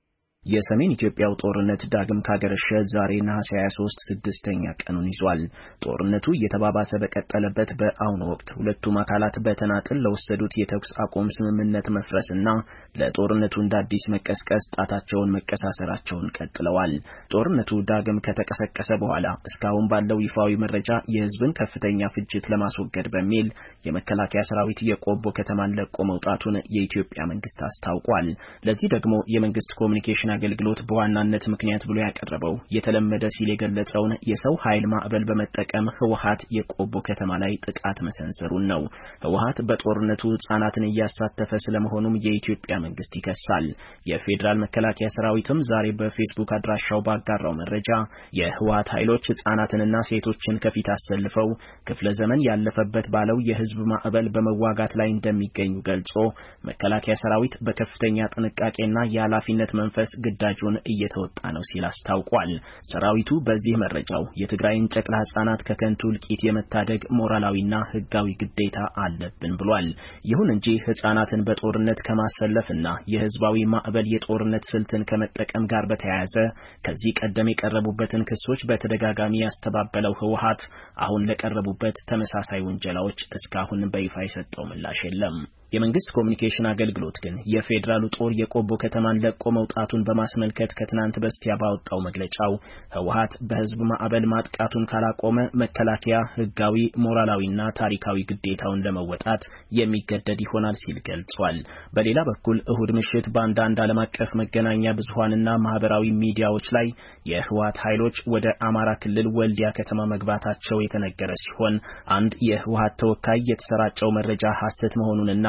የሰሜን ኢትዮጵያው ጦርነት ዳግም ካገረሸ ዛሬ ነሐሴ ሃያ ሶስት ስድስተኛ ቀኑን ይዟል። ጦርነቱ እየተባባሰ በቀጠለበት በአሁኑ ወቅት ሁለቱም አካላት በተናጥል ለወሰዱት የተኩስ አቁም ስምምነት መፍረስና ለጦርነቱ እንደ አዲስ መቀስቀስ ጣታቸውን መቀሳሰራቸውን ቀጥለዋል። ጦርነቱ ዳግም ከተቀሰቀሰ በኋላ እስካሁን ባለው ይፋዊ መረጃ የህዝብን ከፍተኛ ፍጅት ለማስወገድ በሚል የመከላከያ ሰራዊት የቆቦ ከተማን ለቆ መውጣቱን የኢትዮጵያ መንግስት አስታውቋል። ለዚህ ደግሞ የመንግስት ኮሚኒኬሽን አገልግሎት በዋናነት ምክንያት ብሎ ያቀረበው የተለመደ ሲል የገለጸውን የሰው ኃይል ማዕበል በመጠቀም ህወሓት የቆቦ ከተማ ላይ ጥቃት መሰንዘሩን ነው። ህወሓት በጦርነቱ ህጻናትን እያሳተፈ ስለመሆኑም የኢትዮጵያ መንግስት ይከሳል። የፌዴራል መከላከያ ሰራዊትም ዛሬ በፌስቡክ አድራሻው ባጋራው መረጃ የህወሓት ኃይሎች ህጻናትንና ሴቶችን ከፊት አሰልፈው ክፍለ ዘመን ያለፈበት ባለው የህዝብ ማዕበል በመዋጋት ላይ እንደሚገኙ ገልጾ መከላከያ ሰራዊት በከፍተኛ ጥንቃቄና የኃላፊነት መንፈስ ግዳጁን እየተወጣ ነው ሲል አስታውቋል። ሰራዊቱ በዚህ መረጃው የትግራይን ጨቅላ ህጻናት ከከንቱ እልቂት የመታደግ ሞራላዊና ህጋዊ ግዴታ አለብን ብሏል። ይሁን እንጂ ህጻናትን በጦርነት ከማሰለፍና የህዝባዊ ማዕበል የጦርነት ስልትን ከመጠቀም ጋር በተያያዘ ከዚህ ቀደም የቀረቡበትን ክሶች በተደጋጋሚ ያስተባበለው ህወሓት አሁን ለቀረቡበት ተመሳሳይ ውንጀላዎች እስካሁን በይፋ የሰጠው ምላሽ የለም። የመንግስት ኮሚኒኬሽን አገልግሎት ግን የፌዴራሉ ጦር የቆቦ ከተማን ለቆ መውጣቱን በማስመልከት ከትናንት በስቲያ ባወጣው መግለጫው ህወሓት በህዝብ ማዕበል ማጥቃቱን ካላቆመ መከላከያ ህጋዊ ሞራላዊና ታሪካዊ ግዴታውን ለመወጣት የሚገደድ ይሆናል ሲል ገልጿል። በሌላ በኩል እሁድ ምሽት በአንዳንድ ዓለም አቀፍ መገናኛ ብዙሃንና ማህበራዊ ሚዲያዎች ላይ የህወሓት ኃይሎች ወደ አማራ ክልል ወልዲያ ከተማ መግባታቸው የተነገረ ሲሆን አንድ የህወሓት ተወካይ የተሰራጨው መረጃ ሐሰት መሆኑንና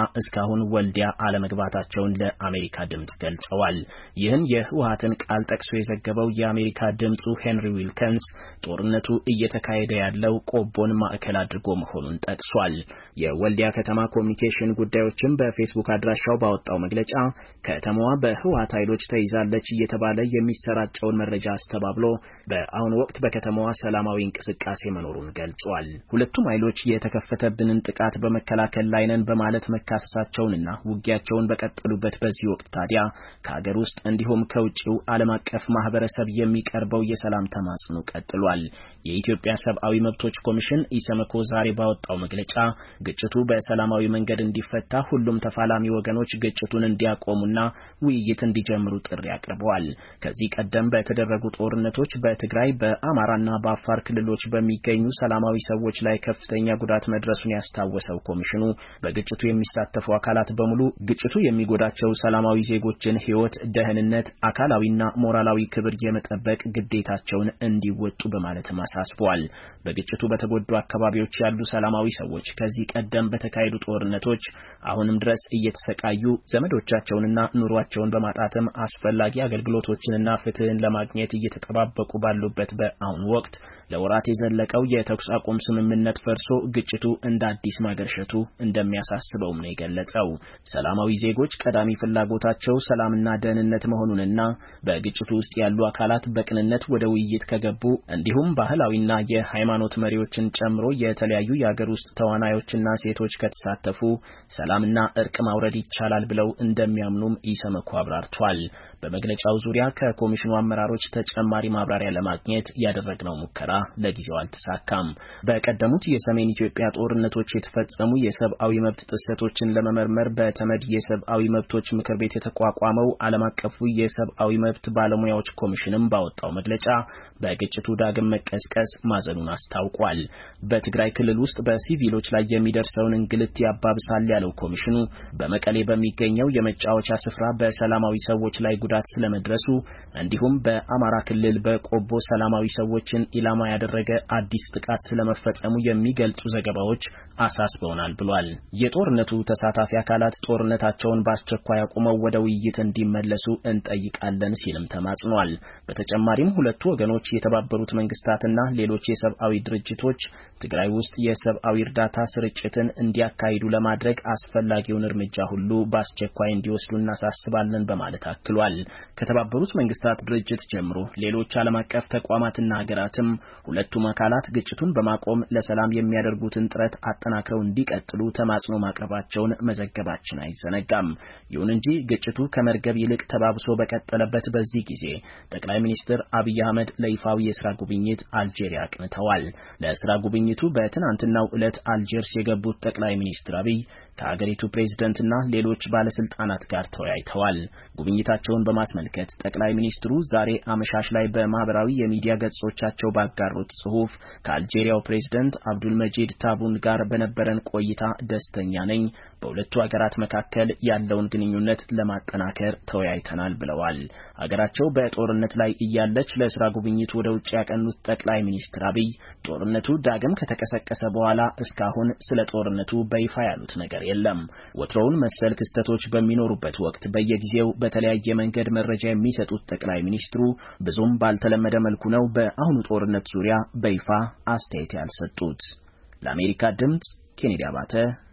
እስካሁን ወልዲያ አለመግባታቸውን ለአሜሪካ ድምጽ ገልጸዋል። ይህን የህወሓትን ቃል ጠቅሶ የዘገበው የአሜሪካ ድምጹ ሄንሪ ዊልከንስ ጦርነቱ እየተካሄደ ያለው ቆቦን ማዕከል አድርጎ መሆኑን ጠቅሷል። የወልዲያ ከተማ ኮሚኒኬሽን ጉዳዮችን በፌስቡክ አድራሻው ባወጣው መግለጫ ከተማዋ በህወሓት ኃይሎች ተይዛለች እየተባለ የሚሰራጨውን መረጃ አስተባብሎ በአሁኑ ወቅት በከተማዋ ሰላማዊ እንቅስቃሴ መኖሩን ገልጿል። ሁለቱም ኃይሎች የተከፈተብንን ጥቃት በመከላከል ላይ ነን በማለት መካሰሳቸውንና ውጊያቸውን በቀጠሉበት በዚህ ወቅት ታዲያ ከሀገር ውስጥ እንዲሁም ከውጭው ዓለም አቀፍ ማህበረሰብ የሚቀርበው የሰላም ተማጽኖ ቀጥሏል። የኢትዮጵያ ሰብአዊ መብቶች ኮሚሽን ኢሰመኮ ዛሬ ባወጣው መግለጫ ግጭቱ በሰላማዊ መንገድ እንዲፈታ ሁሉም ተፋላሚ ወገኖች ግጭቱን እንዲያቆሙና ውይይት እንዲጀምሩ ጥሪ አቅርበዋል። ከዚህ ቀደም በተደረጉ ጦርነቶች በትግራይ በአማራና በአፋር ክልሎች በሚገኙ ሰላማዊ ሰዎች ላይ ከፍተኛ ጉዳት መድረሱን ያስታወሰው ኮሚሽኑ በግጭቱ የሚሳተፉ አካላት በሙሉ ግጭቱ የሚጎዳቸው ሰላማዊ ዜጎችን ሕይወት፣ ደህንነት፣ አካላዊና ሞራላዊ ክብር የመጠበቅ ግዴታቸውን እንዲወጡ በማለትም አሳስበዋል። በግጭቱ በተጎዱ አካባቢዎች ያሉ ሰላማዊ ሰዎች ከዚህ ቀደም በተካሄዱ ጦርነቶች አሁንም ድረስ እየተሰቃዩ ዘመዶቻቸውንና ኑሯቸውን በማጣተም አስፈላጊ አገልግሎቶችንና ፍትህን ለማግኘት እየተጠባበቁ ባሉበት በአሁኑ ወቅት ለወራት የዘለቀው የተኩስ አቁም ስምምነት ፈርሶ ግጭቱ እንደ አዲስ ማገርሸቱ እንደሚያሳስበውም ነው የገለጸው። ሰላማዊ ዜጎች ቀዳሚ ፍላጎታቸው ሰላምና ደህንነት መሆኑንና በግጭቱ ውስጥ ያሉ አካላት በቅንነት ወደ ውይይት ከገቡ እንዲሁም ባህላዊና የሃይማኖት መሪዎችን ጨምሮ የተለያዩ የሀገር ውስጥ ተዋናዮችና ሴቶች ከተሳተፉ ሰላምና እርቅ ማውረድ ይቻላል ብለው እንደሚያምኑም ኢሰመኮ አብራርቷል። በመግለጫው ዙሪያ ከኮሚሽኑ አመራሮች ተጨማሪ ማብራሪያ ለማግኘት ያደረግነው ሙከራ ለጊዜው አልተሳካም። በቀደሙት የሰሜን ኢትዮጵያ ጦርነቶች የተፈጸሙ የሰብአዊ መብት ጥሰቶችን ለመመርመር በተመድ የሰብአዊ መብቶች ምክር ቤት የተቋቋመው ዓለም አቀፉ የሰብአዊ መብት ባለሙያዎች ኮሚሽንም ባወጣው መግለጫ በግጭቱ ዳግም መቀስቀስ ማዘኑን አስታውቋል። በትግራይ ክልል ውስጥ በሲቪሎች ላይ የሚደርሰውን እንግልት ያባብሳል ያለው ኮሚሽኑ በመቀሌ በሚገኘው የመጫወቻ ስፍራ በሰላማዊ ሰዎች ላይ ጉዳት ስለመድረሱ እንዲሁም በአማራ ክልል በቆቦ ሰላማዊ ሰዎችን ኢላማ ያደረገ አዲስ ጥቃት ስለመፈጸሙ የሚገልጹ ዘገባዎች አሳስበውናል ብሏል። የጦርነቱ ተሳታፊ አካላት ጦርነታቸውን በአስቸኳይ አቁመው ወደ ውይይት እንዲመለሱ እንጠይቃለን ሲልም ተማጽኗል። በተጨማሪም ሁለቱ ወገኖች የተባበሩት መንግስታትና ሌሎች የሰብአዊ ድርጅቶች ትግራይ ውስጥ የሰብአዊ እርዳታ ስርጭትን እንዲያካሂዱ ለማድረግ አስፈላጊውን እርምጃ ሁሉ በአስቸኳይ እንዲወስዱ እናሳስባለን በማለት አክሏል። ከተባበሩት መንግስታት ድርጅት ጀምሮ ሌሎች ዓለም አቀፍ ተቋማትና ሀገራትም ሁለቱም አካላት ግጭቱን በማቆም ለሰላም የሚያደርጉትን ጥረት አጠናክረው እንዲቀጥሉ ተማጽኖ ማቅረባቸውን መዘገባችን አይዘነጋም። ይሁን እንጂ ግጭቱ ከመርገብ ይልቅ ተባብሶ በቀጠለበት በዚህ ጊዜ ጠቅላይ ሚኒስትር አብይ አህመድ ለይፋዊ የስራ ጉብኝት አልጄሪያ አቅንተዋል። ለስራ ጉብኝቱ በትናንትናው ዕለት አልጀርስ የገቡት ጠቅላይ ሚኒስትር አብይ ከሀገሪቱ ፕሬዝዳንትና ሌሎች ባለስልጣናት ጋር ተወያይተዋል። ጉብኝታቸውን በማስመልከት ጠቅላይ ሚኒስትሩ ዛሬ አመሻሽ ላይ በማህበራዊ የሚዲያ ገጾቻቸው ባጋሩት ጽሑፍ ከአልጄሪያው ፕሬዝዳንት አብዱል መጂድ ታቡን ጋር በነበረን ቆይታ ደስተኛ ነኝ፣ በሁለቱ ሀገራት መካከል ያለውን ግንኙነት ለማጠናከር ተወያይተናል ብለዋል። ሀገራቸው በጦርነት ላይ እያለች ለስራ ጉብኝት ወደ ውጭ ያቀኑት ጠቅላይ ሚኒስትር አብይ ጦርነቱ ዳግም ከተቀሰቀሰ በኋላ እስካሁን ስለ ጦርነቱ በይፋ ያሉት ነገር የለም። ወትሮውን መሰል ክስተቶች በሚኖሩበት ወቅት በየጊዜው በተለያየ መንገድ መረጃ የሚሰጡት ጠቅላይ ሚኒስትሩ ብዙም ባልተለመደ መልኩ ነው በአሁኑ ጦርነት ዙሪያ በይፋ አስተያየት ያልሰጡት። ለአሜሪካ ድምጽ ኬኔዲ አባተ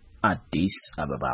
አዲስ አበባ።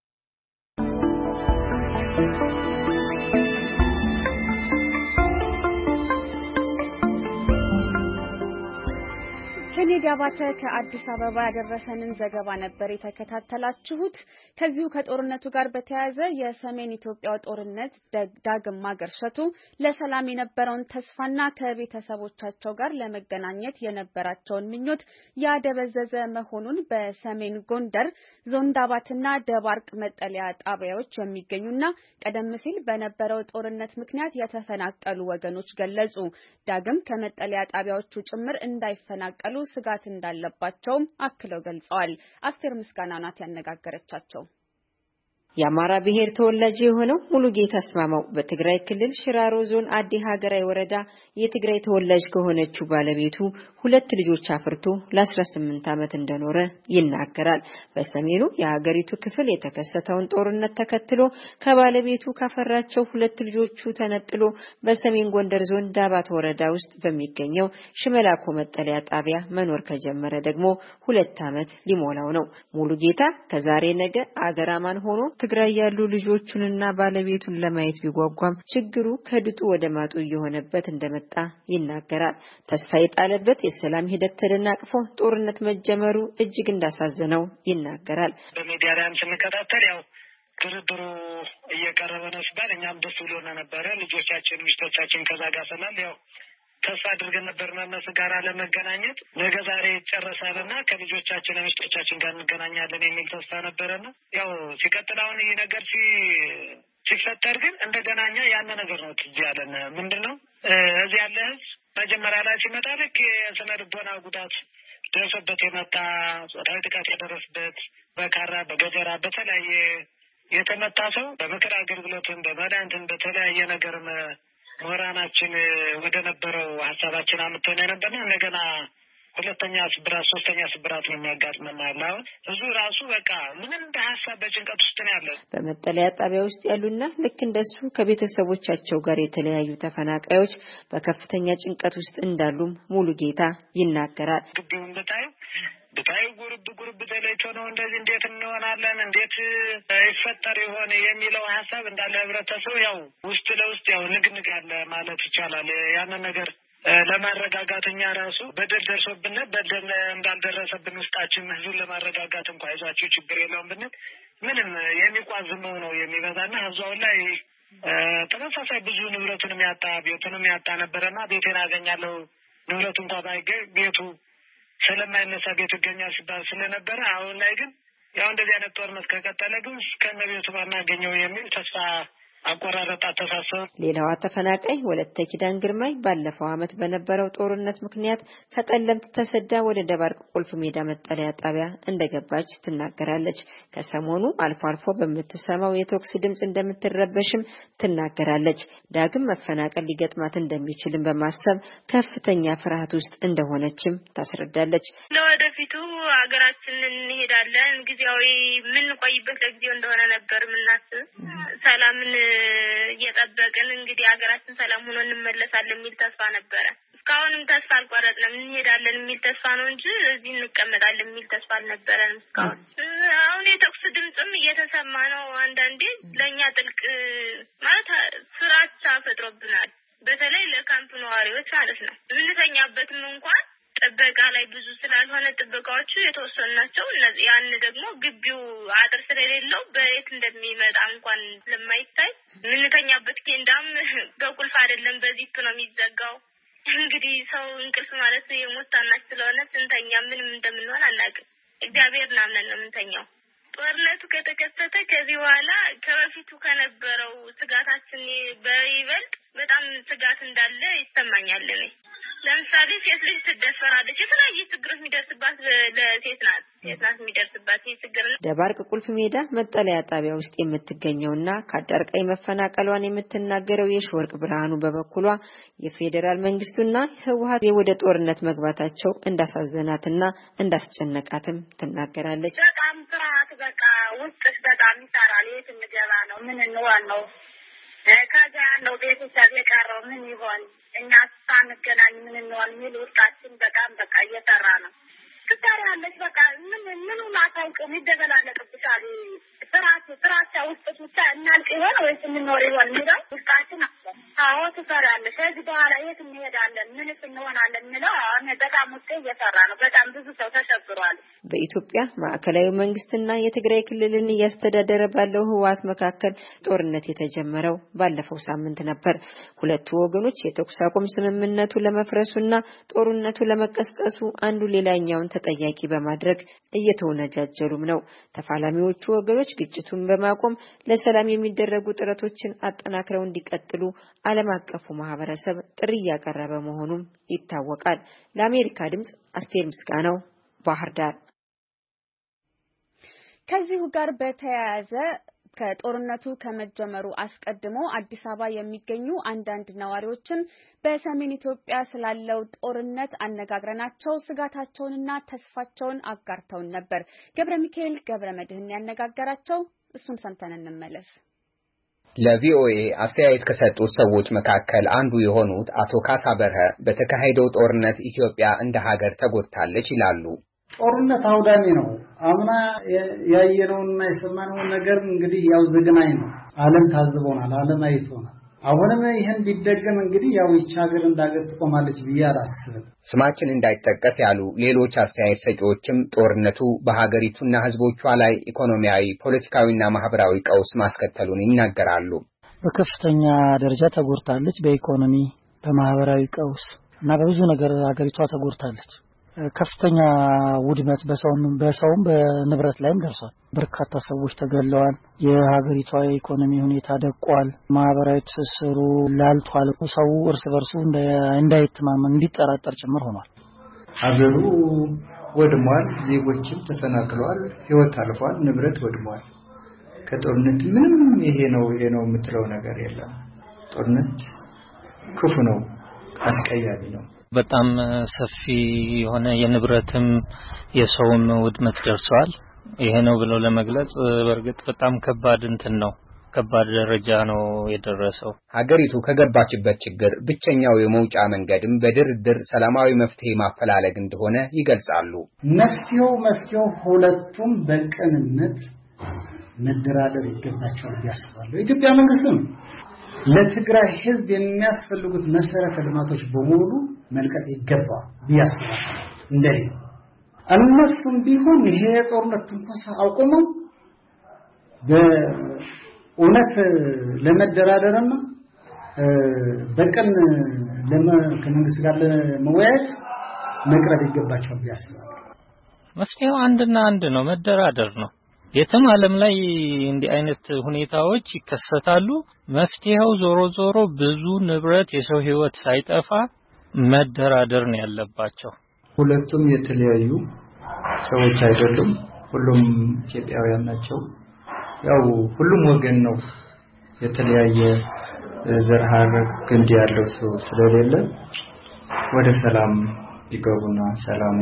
ኬኔዲ አባተ ከአዲስ አበባ ያደረሰንን ዘገባ ነበር የተከታተላችሁት። ከዚሁ ከጦርነቱ ጋር በተያያዘ የሰሜን ኢትዮጵያው ጦርነት ዳግም ማገርሸቱ ለሰላም የነበረውን ተስፋና ከቤተሰቦቻቸው ጋር ለመገናኘት የነበራቸውን ምኞት ያደበዘዘ መሆኑን በሰሜን ጎንደር ዞን ዳባትና ደባርቅ መጠለያ ጣቢያዎች የሚገኙና ቀደም ሲል በነበረው ጦርነት ምክንያት የተፈናቀሉ ወገኖች ገለጹ። ዳግም ከመጠለያ ጣቢያዎቹ ጭምር እንዳይፈናቀሉ ስጋት እንዳለባቸውም አክለው ገልጸዋል። አስቴር ምስጋና ናት ያነጋገረቻቸው። የአማራ ብሔር ተወላጅ የሆነው ሙሉጌታ አስማማው በትግራይ ክልል ሽራሮ ዞን አዲ ሀገራይ ወረዳ የትግራይ ተወላጅ ከሆነችው ባለቤቱ ሁለት ልጆች አፍርቶ ለ18 ዓመት እንደኖረ ይናገራል። በሰሜኑ የሀገሪቱ ክፍል የተከሰተውን ጦርነት ተከትሎ ከባለቤቱ ካፈራቸው ሁለት ልጆቹ ተነጥሎ በሰሜን ጎንደር ዞን ዳባት ወረዳ ውስጥ በሚገኘው ሽመላኮ መጠለያ ጣቢያ መኖር ከጀመረ ደግሞ ሁለት ዓመት ሊሞላው ነው። ሙሉጌታ ከዛሬ ነገ አገራማን ሆኖ ትግራይ ያሉ ልጆቹንና ባለቤቱን ለማየት ቢጓጓም ችግሩ ከድጡ ወደ ማጡ እየሆነበት እንደመጣ ይናገራል። ተስፋ የጣለበት የሰላም ሂደት ተደናቅፎ ጦርነት መጀመሩ እጅግ እንዳሳዘነው ይናገራል። በሚዲያ ላይ ስንከታተል ያው ድርድሩ እየቀረበ ነው ሲባል እኛም ደስ ብሎን ነበረ። ልጆቻችን ሚስቶቻችን ከዛ ጋር ሰላም ያው ተስፋ አድርገን ነበር መመስ ጋር ለመገናኘት ነገ ዛሬ ይጨረሳልና ከልጆቻችን ሚስቶቻችን ጋር እንገናኛለን የሚል ተስፋ ነበረና ያው ሲቀጥል አሁን ይሄ ነገር ሲ ሲፈጠር ግን እንደገናኛ ያን ነገር ነው ትዝ ያለን። ምንድነው እዚህ ያለ ህዝብ መጀመሪያ ላይ ሲመጣ ልክ የስነ ልቦና ጉዳት ደርሶበት የመጣ ጾታዊ ጥቃት የደረሰበት በካራ በገጀራ በተለያየ የተመታ ሰው በምክር አገልግሎትን በመድኃኒትን በተለያየ ነገር ሞራናችን ወደ ነበረው ሐሳባችን አምጥተን ነበርና እንደገና ሁለተኛ ስብራት ሶስተኛ ስብራት ነው የሚያጋጥመን ያለው። እዙ ራሱ በቃ ምንም በሐሳብ በጭንቀት ውስጥ ነው ያለው። በመጠለያ ጣቢያ ውስጥ ያሉና ልክ እንደሱ ከቤተሰቦቻቸው ጋር የተለያዩ ተፈናቃዮች በከፍተኛ ጭንቀት ውስጥ እንዳሉም ሙሉጌታ ይናገራል። ግቢውን በታዩ በታዩ ጉርብ ጉርብ ተለይቶ ነው እንደዚህ እንዴት እንሆናለን እንዴት ይፈጠር ይሆን የሚለው ሐሳብ እንዳለ ህብረተሰቡ ያው ውስጥ ለውስጥ ያው ንግንግ አለ ማለት ይቻላል። ያን ነገር ለማረጋጋት እኛ ራሱ በደል ደርሶብን በደል እንዳልደረሰብን ውስጣችን ህዝቡን ለማረጋጋት እንኳን አይዟችሁ ችግር የለውም ብንል ምንም የሚቋዝመው ነው የሚበዛና ህዝቡ ላይ ተመሳሳይ ብዙ ንብረቱንም ያጣ ቤቱንም ያጣ ነበርና ቤቴን አገኛለሁ ንብረቱ እንኳን ባይገኝ ቤቱ ስለማይነሳ ቤት ይገኛል ሲባል ስለነበረ አሁን ላይ ግን ያው እንደዚህ አይነት ጦርነት ከቀጠለ ግን ከነቤቱ ባናገኘው የሚል ተስፋ አቆራረጥ አተሳሰብ። ሌላዋ ተፈናቃይ ወለተ ኪዳን ግርማይ ባለፈው አመት በነበረው ጦርነት ምክንያት ከጠለምት ተሰዳ ወደ ደባርቅ ቁልፍ ሜዳ መጠለያ ጣቢያ እንደገባች ትናገራለች። ከሰሞኑ አልፎ አልፎ በምትሰማው የቶክስ ድምጽ እንደምትረበሽም ትናገራለች። ዳግም መፈናቀል ሊገጥማት እንደሚችልም በማሰብ ከፍተኛ ፍርሃት ውስጥ እንደሆነችም ታስረዳለች። ለወደፊቱ ሀገራችንን እንሄዳለን ጊዜያዊ ምን ቆይበት ለጊዜው እንደሆነ ነበር ምናስብ ሰላምን እየጠበቅን እንግዲህ ሀገራችን ሰላም ሆኖ እንመለሳለን የሚል ተስፋ ነበረ። እስካሁንም ተስፋ አልቆረጥንም እንሄዳለን የሚል ተስፋ ነው እንጂ እዚህ እንቀመጣለን የሚል ተስፋ አልነበረንም እስካሁን። አሁን የተኩስ ድምጽም እየተሰማ ነው። አንዳንዴ ለኛ ጥልቅ ማለት ፍራቻ ፈጥሮብናል። በተለይ ለካምፕ ነዋሪዎች ማለት ነው። ምንተኛበትም እንኳን ጥበቃ ላይ ብዙ ስላልሆነ ጥበቃዎቹ የተወሰኑ ናቸው። እነዚህ ያን ደግሞ ግቢው አጥር ስለሌለው በየት እንደሚመጣ እንኳን ስለማይታይ ምንተኛበት ኬንዳም በቁልፍ አይደለም በዚፕ ነው የሚዘጋው። እንግዲህ ሰው እንቅልፍ ማለት የሞታናች ስለሆነ ስንተኛ ምንም እንደምንሆን አናውቅም። እግዚአብሔርን አምነን ነው የምንተኛው። ጦርነቱ ከተከሰተ ከዚህ በኋላ ከበፊቱ ከነበረው ስጋታችን በይበልጥ በጣም ስጋት እንዳለ ይሰማኛል። እኔ ለምሳሌ ሴት ልጅ ትደፈራለች። የተለያየ ችግሮች የሚደርስባት ለሴት ናት ሴት ናት የሚደርስባት ችግር። ደባርቅ ቁልፍ ሜዳ መጠለያ ጣቢያ ውስጥ የምትገኘውና ከአዳርቃይ መፈናቀሏን የምትናገረው የሽወርቅ ብርሃኑ በበኩሏ የፌዴራል መንግስቱና ህወሓት ወደ ጦርነት መግባታቸው እንዳሳዘናትና እንዳስጨነቃትም ትናገራለች። በጣም ፍርሃት በቃ ውስጥሽ በጣም ይሰራል። የት እንገባ ነው ምን እንሆን ነው ከዛ ያለው ቤተሰብ የቀረው ምን ይሆን እኛ ሳንገናኝ ምን እንሆን የሚል ውስጣችን በጣም በቃ እየሰራ ነው። ትሰሪያለሽ በቃ ምን ምኑ ማታውቅም ይደበላለቅብሻል። ፍራቻ ፍራቻ ውስጥ ብቻ እናልቅ ይሆን ወይስ እንኖር ይሆን የሚለው ውስጣችን አለ። አዎ ትሰሪያለሽ ከዚህ በኋላ የት እንሄዳለን ምንስ እንሆናለን የሚለው አሁን በጣም ውስጥ እየሰራ ነው። በጣም ብዙ ሰው ተሸግሯል። በኢትዮጵያ ማዕከላዊ መንግስትና የትግራይ ክልልን እያስተዳደረ ባለው ህወሓት መካከል ጦርነት የተጀመረው ባለፈው ሳምንት ነበር። ሁለቱ ወገኖች የተኩስ አቁም ስምምነቱ ለመፍረሱና ጦርነቱ ለመቀስቀሱ አንዱ ሌላኛውን ተጠያቂ በማድረግ እየተወነጃጀሉም ነው። ተፋላሚዎቹ ወገኖች ግጭቱን በማቆም ለሰላም የሚደረጉ ጥረቶችን አጠናክረው እንዲቀጥሉ ዓለም አቀፉ ማህበረሰብ ጥሪ ያቀረበ መሆኑም ይታወቃል። ለአሜሪካ ድምጽ አስቴር ምስጋናው ባህር ዳር። ከዚሁ ጋር በተያያዘ ከጦርነቱ ከመጀመሩ አስቀድሞ አዲስ አበባ የሚገኙ አንዳንድ ነዋሪዎችን በሰሜን ኢትዮጵያ ስላለው ጦርነት አነጋግረናቸው ስጋታቸውንና ተስፋቸውን አጋርተውን ነበር። ገብረ ሚካኤል ገብረ መድህን ያነጋገራቸው፣ እሱን ሰምተን እንመለስ። ለቪኦኤ አስተያየት ከሰጡት ሰዎች መካከል አንዱ የሆኑት አቶ ካሳ በርሀ በተካሄደው ጦርነት ኢትዮጵያ እንደ ሀገር ተጎድታለች ይላሉ። ጦርነት አውዳሚ ነው። አምና ያየነውና የሰማነው ነገር እንግዲህ ያው ዘግናኝ ነው። ዓለም ታዝቦናል፣ ዓለም አይቶናል። አሁንም ይሄን ቢደገም እንግዲህ ያው ይህች ሀገር እንዳገር ትቆማለች ብዬ አላስብም። ስማችን እንዳይጠቀስ ያሉ ሌሎች አስተያየት ሰጪዎችም ጦርነቱ በሀገሪቱና ሕዝቦቿ ላይ ኢኮኖሚያዊ፣ ፖለቲካዊና ማህበራዊ ቀውስ ማስከተሉን ይናገራሉ። በከፍተኛ ደረጃ ተጎድታለች። በኢኮኖሚ፣ በማህበራዊ ቀውስ እና በብዙ ነገር ሀገሪቷ ተጎድታለች። ከፍተኛ ውድመት በሰውም በሰውም በንብረት ላይም ደርሷል። በርካታ ሰዎች ተገለዋል። የሀገሪቷ ኢኮኖሚ ሁኔታ ደቋል። ማህበራዊ ትስስሩ ላልቷል። ሰው እርስ በርሱ እንዳይተማመን እንዲጠራጠር ጭምር ሆኗል። ሀገሩ ወድሟል። ዜጎችም ተፈናቅለዋል። ህይወት አልፏል። ንብረት ወድሟል። ከጦርነት ምንም ይሄ ነው ይሄ ነው የምትለው ነገር የለም። ጦርነት ክፉ ነው፣ አስቀያሚ ነው። በጣም ሰፊ የሆነ የንብረትም የሰውም ውድመት ደርሷል። ይሄ ነው ብለው ለመግለጽ በርግጥ በጣም ከባድ እንትን ነው፣ ከባድ ደረጃ ነው የደረሰው። ሀገሪቱ ከገባችበት ችግር ብቸኛው የመውጫ መንገድም በድርድር ሰላማዊ መፍትሄ ማፈላለግ እንደሆነ ይገልጻሉ። መፍትሄው መፍትሄው ሁለቱም በቅንነት መደራደር ይገባቸዋል ያስባሉ። ኢትዮጵያ መንግስትም ለትግራይ ህዝብ የሚያስፈልጉት መሰረተ ልማቶች በሙሉ መልቀቅ ይገባል ቢያስባል እንደኔ እነሱም ቢሆን ይሄ ጦርነት ተንኮሳ አውቆመው በእውነት ለመደራደርና በቀን ለመንግስት ጋር ለመወያየት መቅረብ ይገባቸዋል ቢያስባል። መፍትሄው አንድና አንድ ነው፣ መደራደር ነው። የትም ዓለም ላይ እንዲህ አይነት ሁኔታዎች ይከሰታሉ። መፍትሄው ዞሮ ዞሮ ብዙ ንብረት የሰው ህይወት ሳይጠፋ መደራደር ነው ያለባቸው። ሁለቱም የተለያዩ ሰዎች አይደሉም፣ ሁሉም ኢትዮጵያውያን ናቸው። ያው ሁሉም ወገን ነው። የተለያየ ዘር ሐረግ ግንድ ያለው ሰው ስለሌለ ወደ ሰላም ቢገቡና ሰላም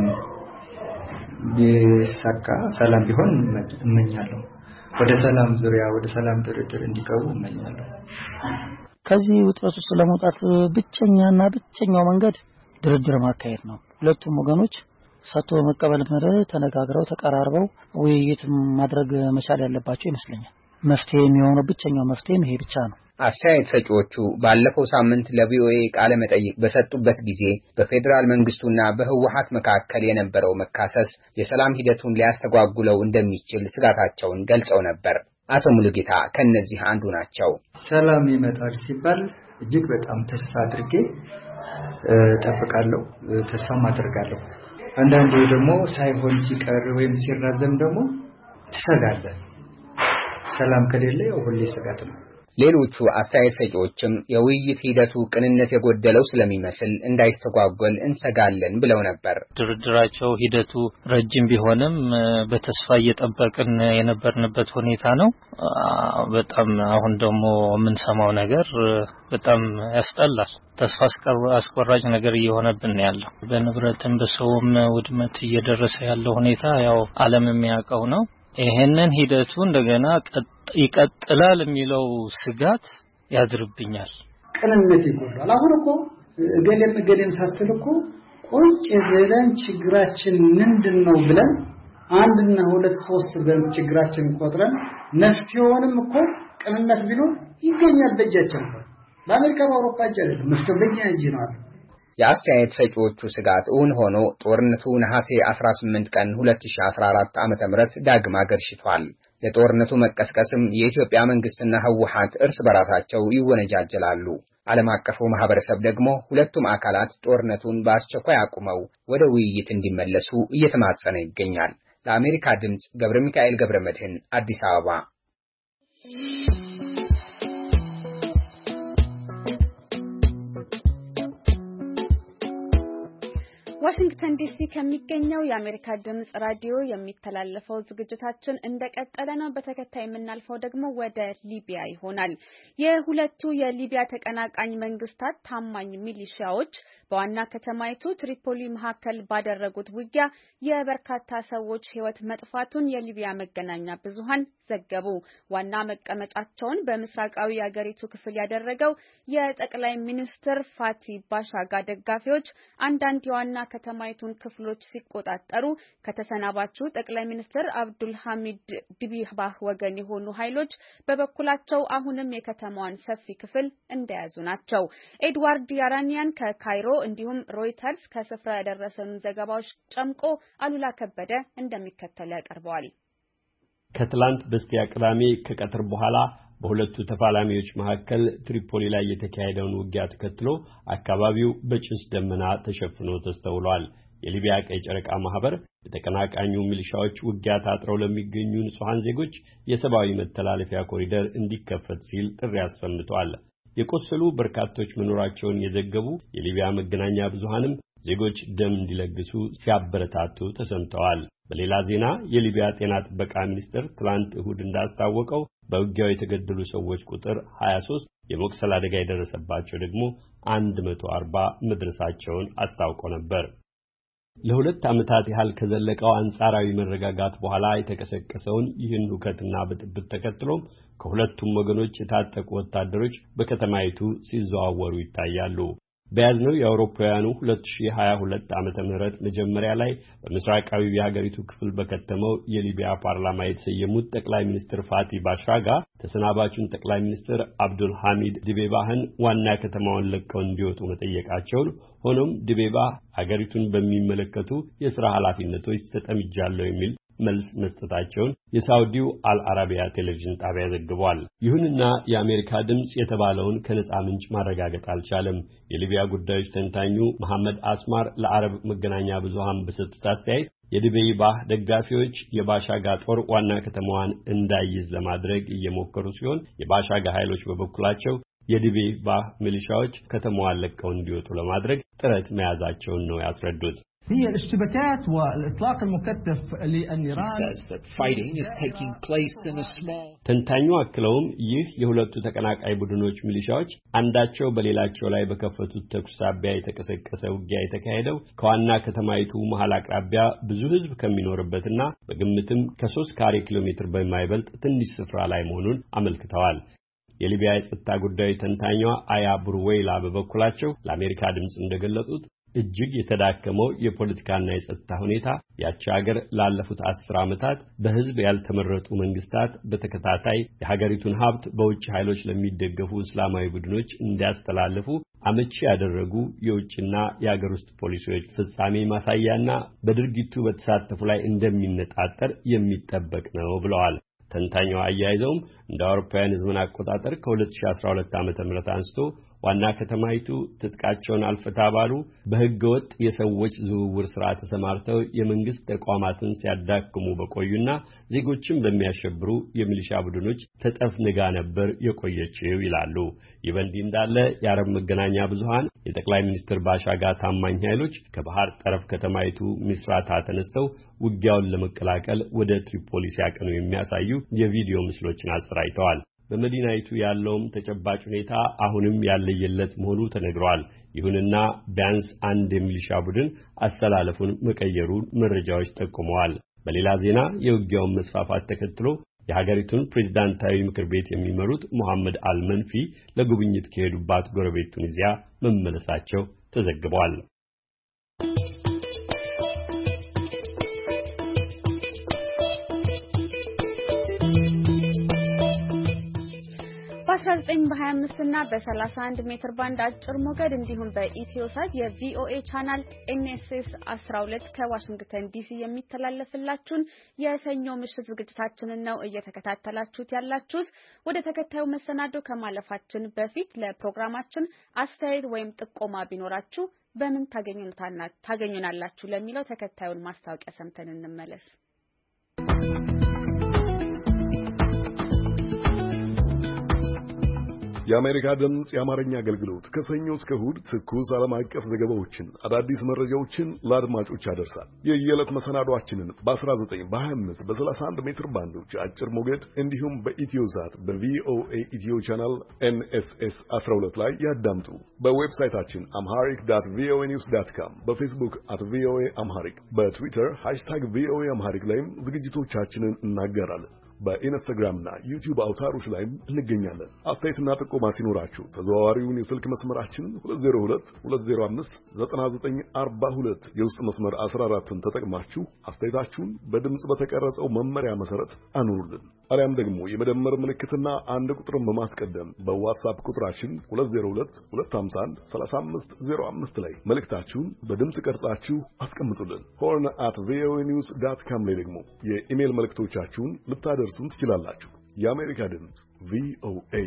ቢሳካ ሰላም ቢሆን እመኛለሁ። ወደ ሰላም ዙሪያ ወደ ሰላም ድርድር እንዲገቡ እመኛለሁ። ከዚህ ውጥረት ውስጥ ለመውጣት ብቸኛና ብቸኛው መንገድ ድርድር ማካሄድ ነው። ሁለቱም ወገኖች ሰጥቶ መቀበል መርህ ተነጋግረው ተቀራርበው ውይይት ማድረግ መቻል ያለባቸው ይመስለኛል። መፍትሄ የሚሆነው ብቸኛው መፍትሄ ይሄ ብቻ ነው። አስተያየት ሰጪዎቹ ባለፈው ሳምንት ለቪኦኤ ቃለ መጠይቅ በሰጡበት ጊዜ በፌደራል መንግስቱና በህወሓት መካከል የነበረው መካሰስ የሰላም ሂደቱን ሊያስተጓጉለው እንደሚችል ስጋታቸውን ገልጸው ነበር። አቶ ሙሉጌታ ከነዚህ አንዱ ናቸው። ሰላም ይመጣል ሲባል እጅግ በጣም ተስፋ አድርጌ ተፈቃለሁ ተስፋም አድርጋለሁ። አንዳንዴ ደግሞ ሳይሆን ሲቀር ወይም ሲራዘም ደግሞ ትሰጋለህ። ሰላም ከሌለ ያው ሁሌ ስጋት ነው። ሌሎቹ አስተያየት ሰጪዎችም የውይይት ሂደቱ ቅንነት የጎደለው ስለሚመስል እንዳይስተጓጎል እንሰጋለን ብለው ነበር። ድርድራቸው ሂደቱ ረጅም ቢሆንም በተስፋ እየጠበቅን የነበርንበት ሁኔታ ነው። በጣም አሁን ደግሞ የምንሰማው ነገር በጣም ያስጠላል። ተስፋ አስቆራጭ ነገር እየሆነብን ያለው በንብረትም በሰውም ውድመት እየደረሰ ያለው ሁኔታ ያው ዓለም የሚያውቀው ነው። ይሄንን ሂደቱ እንደገና ይቀጥላል የሚለው ስጋት ያድርብኛል። ቅንነት ይጎላል። አሁን እኮ እገሌም እገሌም ሳትልኩ ቁጭ ብለን ችግራችን ምንድነው ብለን አንድና ሁለት ሶስት ብለን ችግራችን ቆጥረን መፍትሄውንም እኮ ቅንነት ቢኖር ይገኛል በእጃችን። በአሜሪካ በአውሮፓ እጅ አይደለም፣ መፍትሄው በእኛ እጅ ነው። የአስተያየት ሰጪዎቹ ስጋት እውን ሆኖ ጦርነቱ ነሐሴ አስራ ስምንት ቀን ሁለት ሺህ አስራ አራት ዓመተ ምህረት ዳግም አገርሽቷል። ለጦርነቱ መቀስቀስም የኢትዮጵያ መንግስትና ህወሓት እርስ በራሳቸው ይወነጃጀላሉ። ዓለም አቀፉ ማህበረሰብ ደግሞ ሁለቱም አካላት ጦርነቱን በአስቸኳይ አቁመው ወደ ውይይት እንዲመለሱ እየተማጸነ ይገኛል። ለአሜሪካ ድምጽ ገብረ ሚካኤል ገብረ መድህን አዲስ አበባ። ዋሽንግተን ዲሲ ከሚገኘው የአሜሪካ ድምጽ ራዲዮ የሚተላለፈው ዝግጅታችን እንደቀጠለ ነው። በተከታይ የምናልፈው ደግሞ ወደ ሊቢያ ይሆናል። የሁለቱ የሊቢያ ተቀናቃኝ መንግስታት ታማኝ ሚሊሺያዎች በዋና ከተማይቱ ትሪፖሊ መካከል ባደረጉት ውጊያ የበርካታ ሰዎች ሕይወት መጥፋቱን የሊቢያ መገናኛ ብዙሃን ዘገቡ። ዋና መቀመጫቸውን በምስራቃዊ የአገሪቱ ክፍል ያደረገው የጠቅላይ ሚኒስትር ፋቲ ባሻጋ ደጋፊዎች አንዳንድ የዋና ከተማይቱን ክፍሎች ሲቆጣጠሩ ከተሰናባቹ ጠቅላይ ሚኒስትር አብዱል ሐሚድ ዲቢባህ ወገን የሆኑ ኃይሎች በበኩላቸው አሁንም የከተማዋን ሰፊ ክፍል እንደያዙ ናቸው። ኤድዋርድ ያራኒያን ከካይሮ እንዲሁም ሮይተርስ ከስፍራ ያደረሰውን ዘገባዎች ጨምቆ አሉላ ከበደ እንደሚከተለው ያቀርበዋል። ከትላንት በስቲያ ቅዳሜ ከቀትር በኋላ በሁለቱ ተፋላሚዎች መካከል ትሪፖሊ ላይ የተካሄደውን ውጊያ ተከትሎ አካባቢው በጭስ ደመና ተሸፍኖ ተስተውሏል። የሊቢያ ቀይ ጨረቃ ማህበር በተቀናቃኙ ሚሊሻዎች ውጊያ ታጥረው ለሚገኙ ንጹሃን ዜጎች የሰብአዊ መተላለፊያ ኮሪደር እንዲከፈት ሲል ጥሪ አሰምቷል። የቆሰሉ በርካቶች መኖራቸውን የዘገቡ የሊቢያ መገናኛ ብዙሃንም ዜጎች ደም እንዲለግሱ ሲያበረታቱ ተሰምተዋል። በሌላ ዜና የሊቢያ ጤና ጥበቃ ሚኒስቴር ትላንት እሁድ እንዳስታወቀው በውጊያው የተገደሉ ሰዎች ቁጥር ሀያ ሶስት የመቁሰል አደጋ የደረሰባቸው ደግሞ አንድ መቶ አርባ መድረሳቸውን አስታውቆ ነበር። ለሁለት ዓመታት ያህል ከዘለቀው አንጻራዊ መረጋጋት በኋላ የተቀሰቀሰውን ይህን ሁከትና ብጥብጥ ተከትሎም ከሁለቱም ወገኖች የታጠቁ ወታደሮች በከተማይቱ ሲዘዋወሩ ይታያሉ። በያዝነው የአውሮፓውያኑ ሁለት ሺህ ሀያ ሁለት ዓመተ ምህረት መጀመሪያ ላይ በምስራቃዊ የሀገሪቱ ክፍል በከተመው የሊቢያ ፓርላማ የተሰየሙት ጠቅላይ ሚኒስትር ፋቲ ባሻጋ ተሰናባቹን ጠቅላይ ሚኒስትር አብዱል ሐሚድ ዲቤባህን ዋና ከተማውን ለቀው እንዲወጡ መጠየቃቸውን፣ ሆኖም ዲቤባህ ሀገሪቱን በሚመለከቱ የሥራ ኃላፊነቶች ተጠምጃለሁ የሚል መልስ መስጠታቸውን የሳውዲው አልአረቢያ ቴሌቪዥን ጣቢያ ዘግቧል። ይሁንና የአሜሪካ ድምጽ የተባለውን ከነጻ ምንጭ ማረጋገጥ አልቻለም። የሊቢያ ጉዳዮች ተንታኙ መሐመድ አስማር ለአረብ መገናኛ ብዙሃን በሰጡት አስተያየት የዲቤባህ ደጋፊዎች የባሻጋ ጦር ዋና ከተማዋን እንዳይዝ ለማድረግ እየሞከሩ ሲሆን የባሻጋ ኃይሎች በበኩላቸው የዲቤባህ ሚሊሻዎች ከተማዋን ለቀው እንዲወጡ ለማድረግ ጥረት መያዛቸውን ነው ያስረዱት። هي الاشتباكات والإطلاق المكثف للنيران ተንታኙ አክለውም ይህ የሁለቱ ተቀናቃይ ቡድኖች ሚሊሻዎች አንዳቸው በሌላቸው ላይ በከፈቱት ተኩስ ሳቢያ የተቀሰቀሰ ውጊያ የተካሄደው ከዋና ከተማይቱ መሃል አቅራቢያ ብዙ ሕዝብ ከሚኖርበትና በግምትም ከሶስት ካሬ ኪሎ ሜትር በማይበልጥ ትንሽ ስፍራ ላይ መሆኑን አመልክተዋል። የሊቢያ የጸጥታ ጉዳዮች ተንታኟ አያ ቡርዌይላ በበኩላቸው ለአሜሪካ ድምጽ እንደገለጹት እጅግ የተዳከመው የፖለቲካና የጸጥታ ሁኔታ ያቺ ሀገር ላለፉት አስር ዓመታት በህዝብ ያልተመረጡ መንግስታት በተከታታይ የሀገሪቱን ሀብት በውጭ ኃይሎች ለሚደገፉ እስላማዊ ቡድኖች እንዲያስተላልፉ አመቺ ያደረጉ የውጭና የሀገር ውስጥ ፖሊሲዎች ፍጻሜ ማሳያና በድርጊቱ በተሳተፉ ላይ እንደሚነጣጠር የሚጠበቅ ነው ብለዋል። ተንታኛው አያይዘውም እንደ አውሮፓውያን ዘመን አቆጣጠር ከ2012 ዓመተ ምህረት አንስቶ ዋና ከተማይቱ ትጥቃቸውን አልፈታ ባሉ በህገወጥ የሰዎች ዝውውር ስራ ተሰማርተው የመንግስት ተቋማትን ሲያዳክሙ በቆዩና ዜጎችን በሚያሸብሩ የሚሊሻ ቡድኖች ተጠፍንጋ ነበር የቆየችው ይላሉ። ይህ በእንዲህ እንዳለ የአረብ መገናኛ ብዙሃን የጠቅላይ ሚኒስትር ባሻጋ ታማኝ ኃይሎች ከባህር ጠረፍ ከተማይቱ ሚስራታ ተነስተው ውጊያውን ለመቀላቀል ወደ ትሪፖሊ ሲያቀኑ የሚያሳዩ የቪዲዮ ምስሎችን አሰራጭተዋል። በመዲናይቱ ያለውም ተጨባጭ ሁኔታ አሁንም ያለየለት መሆኑ ተነግሯል። ይሁንና ቢያንስ አንድ የሚሊሻ ቡድን አስተላለፉን መቀየሩን መረጃዎች ጠቁመዋል። በሌላ ዜና የውጊያውን መስፋፋት ተከትሎ የሀገሪቱን ፕሬዝዳንታዊ ምክር ቤት የሚመሩት ሙሐመድ አልመንፊ ለጉብኝት ከሄዱባት ጎረቤት ቱኒዚያ መመለሳቸው ተዘግቧል። በአስራ ዘጠኝ በሀያ አምስት እና በሰላሳ አንድ ሜትር ባንድ አጭር ሞገድ እንዲሁም በኢትዮሳት የቪኦኤ ቻናል ኤንኤስኤስ አስራ ሁለት ከዋሽንግተን ዲሲ የሚተላለፍላችሁን የሰኞ ምሽት ዝግጅታችንን ነው እየተከታተላችሁት ያላችሁት። ወደ ተከታዩ መሰናዶ ከማለፋችን በፊት ለፕሮግራማችን አስተያየት ወይም ጥቆማ ቢኖራችሁ በምን ታገኙናላችሁ ለሚለው ተከታዩን ማስታወቂያ ሰምተን እንመለስ። የአሜሪካ ድምጽ የአማርኛ አገልግሎት ከሰኞ እስከ እሁድ ትኩስ ዓለም አቀፍ ዘገባዎችን፣ አዳዲስ መረጃዎችን ለአድማጮች ያደርሳል። የየዕለት መሰናዷችንን በ19 በ25 በ31 ሜትር ባንዶች አጭር ሞገድ እንዲሁም በኢትዮዛት በቪኦኤ ኢትዮ ቻናል ኤንኤስኤስ አስራ ሁለት ላይ ያዳምጡ። በዌብሳይታችን አምሃሪክ ዳት ቪኦኤ ኒውስ ዳት ኮም፣ በፌስቡክ አት ቪኦኤ አምሃሪክ፣ በትዊተር ሃሽታግ ቪኦኤ አምሃሪክ ላይም ዝግጅቶቻችንን እናገራለን። በኢንስታግራምና ዩቲዩብ አውታሮች ላይም እንገኛለን። አስተያየትና ጥቆማ ሲኖራችሁ ተዘዋዋሪውን የስልክ መስመራችን ሁለት ዜሮ ሁለት ሁለት ዜሮ አምስት ዘጠና ዘጠኝ አርባ ሁለት የውስጥ መስመር አስራ አራትን ተጠቅማችሁ አስተያየታችሁን በድምጽ በተቀረጸው መመሪያ መሰረት አኑሩልን። አሊያም ደግሞ የመደመር ምልክትና አንድ ቁጥርን በማስቀደም በዋትስአፕ ቁጥራችን ሁለት ዜሮ ሁለት ሁለት አምሳ አንድ ሰላሳ አምስት ዜሮ አምስት ላይ መልእክታችሁን በድምጽ ቀርጻችሁ አስቀምጡልን። ሆርን አት ቪኦኤ ኒውስ ዳት ኮም ላይ ደግሞ የኢሜል መልእክቶቻችሁን ልታደርሱን ትችላላችሁ። የአሜሪካ ድምጽ ቪኦኤ።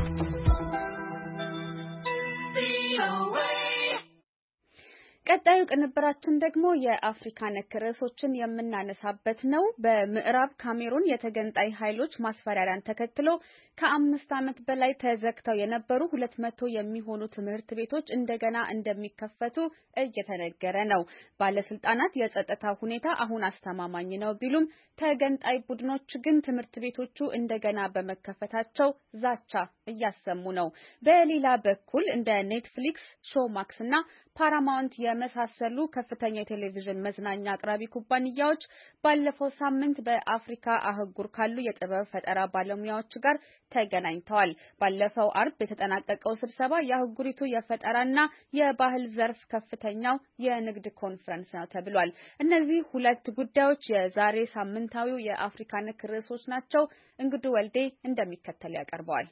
ቀጣዩ ቅንብራችን ደግሞ የአፍሪካ ነክ ርዕሶችን የምናነሳበት ነው። በምዕራብ ካሜሩን የተገንጣይ ኃይሎች ማስፈራሪያን ተከትሎ ከአምስት ዓመት በላይ ተዘግተው የነበሩ ሁለት መቶ የሚሆኑ ትምህርት ቤቶች እንደገና እንደሚከፈቱ እየተነገረ ነው። ባለስልጣናት የጸጥታ ሁኔታ አሁን አስተማማኝ ነው ቢሉም ተገንጣይ ቡድኖች ግን ትምህርት ቤቶቹ እንደገና በመከፈታቸው ዛቻ እያሰሙ ነው። በሌላ በኩል እንደ ኔትፍሊክስ፣ ሾውማክስ እና ፓራማውንት የመሳሰሉ ከፍተኛ የቴሌቪዥን መዝናኛ አቅራቢ ኩባንያዎች ባለፈው ሳምንት በአፍሪካ አህጉር ካሉ የጥበብ ፈጠራ ባለሙያዎች ጋር ተገናኝተዋል። ባለፈው አርብ የተጠናቀቀው ስብሰባ የአህጉሪቱ የፈጠራና የባህል ዘርፍ ከፍተኛው የንግድ ኮንፈረንስ ነው ተብሏል። እነዚህ ሁለት ጉዳዮች የዛሬ ሳምንታዊው የአፍሪካ ነክ ርዕሶች ናቸው። እንግዱ ወልዴ እንደሚከተል ያቀርበዋል።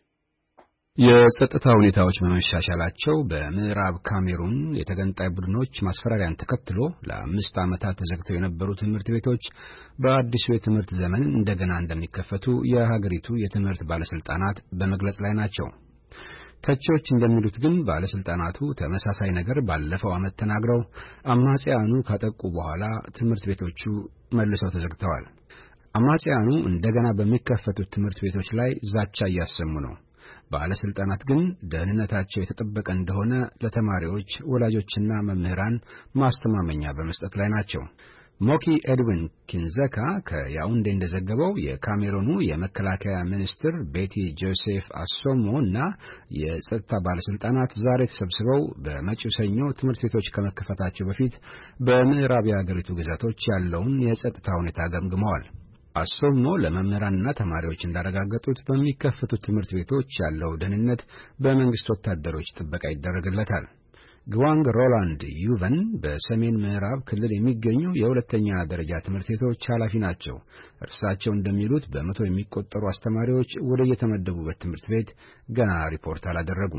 የጸጥታ ሁኔታዎች በመሻሻላቸው በምዕራብ ካሜሩን የተገንጣይ ቡድኖች ማስፈራሪያን ተከትሎ ለአምስት ዓመታት ተዘግተው የነበሩ ትምህርት ቤቶች በአዲሱ የትምህርት ዘመን እንደገና እንደሚከፈቱ የሀገሪቱ የትምህርት ባለስልጣናት በመግለጽ ላይ ናቸው። ተቺዎች እንደሚሉት ግን ባለስልጣናቱ ተመሳሳይ ነገር ባለፈው ዓመት ተናግረው አማጽያኑ ካጠቁ በኋላ ትምህርት ቤቶቹ መልሰው ተዘግተዋል። አማጽያኑ እንደገና በሚከፈቱት ትምህርት ቤቶች ላይ ዛቻ እያሰሙ ነው። ባለስልጣናት ግን ደህንነታቸው የተጠበቀ እንደሆነ ለተማሪዎች፣ ወላጆችና መምህራን ማስተማመኛ በመስጠት ላይ ናቸው። ሞኪ ኤድዊን ኪንዘካ ከያውንዴ እንደዘገበው የካሜሩኑ የመከላከያ ሚኒስትር ቤቲ ጆሴፍ አሶሞ እና የጸጥታ ባለስልጣናት ዛሬ ተሰብስበው በመጪው ሰኞ ትምህርት ቤቶች ከመከፈታቸው በፊት በምዕራብ የሀገሪቱ ግዛቶች ያለውን የጸጥታ ሁኔታ ገምግመዋል። አሶሞ ለመምህራንና ተማሪዎች እንዳረጋገጡት በሚከፈቱት ትምህርት ቤቶች ያለው ደህንነት በመንግስት ወታደሮች ጥበቃ ይደረግለታል። ግዋንግ ሮላንድ ዩቨን በሰሜን ምዕራብ ክልል የሚገኙ የሁለተኛ ደረጃ ትምህርት ቤቶች ኃላፊ ናቸው። እርሳቸው እንደሚሉት በመቶ የሚቆጠሩ አስተማሪዎች ወደ የተመደቡበት ትምህርት ቤት ገና ሪፖርት አላደረጉም።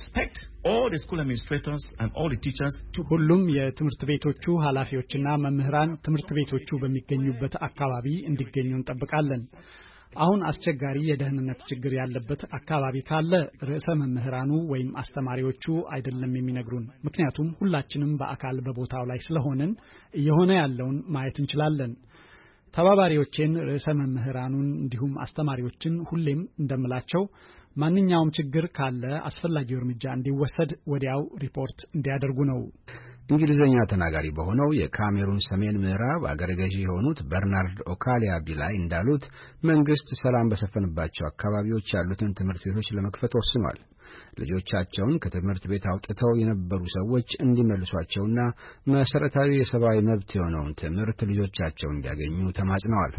ሁሉም የትምህርት ቤቶቹ ኃላፊዎችና መምህራን ትምህርት ቤቶቹ በሚገኙበት አካባቢ እንዲገኙ እንጠብቃለን። አሁን አስቸጋሪ የደህንነት ችግር ያለበት አካባቢ ካለ ርዕሰ መምህራኑ ወይም አስተማሪዎቹ አይደለም የሚነግሩን። ምክንያቱም ሁላችንም በአካል በቦታው ላይ ስለሆንን እየሆነ ያለውን ማየት እንችላለን። ተባባሪዎችን ርዕሰ መምህራኑን እንዲሁም አስተማሪዎችን ሁሌም እንደምላቸው ማንኛውም ችግር ካለ አስፈላጊው እርምጃ እንዲወሰድ ወዲያው ሪፖርት እንዲያደርጉ ነው። እንግሊዘኛ ተናጋሪ በሆነው የካሜሩን ሰሜን ምዕራብ አገረ ገዢ የሆኑት በርናርድ ኦካሊያ ቢላይ እንዳሉት መንግስት ሰላም በሰፈነባቸው አካባቢዎች ያሉትን ትምህርት ቤቶች ለመክፈት ወስኗል። ልጆቻቸውን ከትምህርት ቤት አውጥተው የነበሩ ሰዎች እንዲመልሷቸውና መሰረታዊ የሰብአዊ መብት የሆነውን ትምህርት ልጆቻቸው እንዲያገኙ ተማጽነዋል።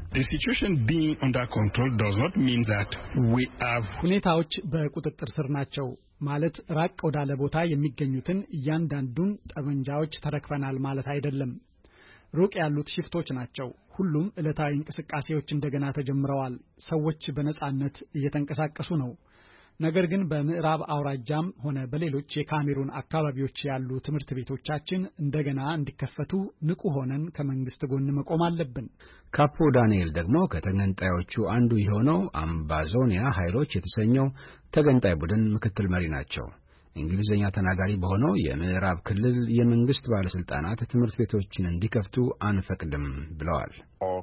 ሁኔታዎች በቁጥጥር ስር ናቸው ማለት ራቅ ወዳለ ቦታ የሚገኙትን እያንዳንዱን ጠመንጃዎች ተረክበናል ማለት አይደለም። ሩቅ ያሉት ሽፍቶች ናቸው። ሁሉም ዕለታዊ እንቅስቃሴዎች እንደገና ተጀምረዋል። ሰዎች በነጻነት እየተንቀሳቀሱ ነው። ነገር ግን በምዕራብ አውራጃም ሆነ በሌሎች የካሜሩን አካባቢዎች ያሉ ትምህርት ቤቶቻችን እንደገና እንዲከፈቱ ንቁ ሆነን ከመንግስት ጎን መቆም አለብን። ካፖ ዳንኤል ደግሞ ከተገንጣዮቹ አንዱ የሆነው አምባዞኒያ ኃይሎች የተሰኘው ተገንጣይ ቡድን ምክትል መሪ ናቸው። እንግሊዝኛ ተናጋሪ በሆነው የምዕራብ ክልል የመንግስት ባለስልጣናት ትምህርት ቤቶችን እንዲከፍቱ አንፈቅድም ብለዋል።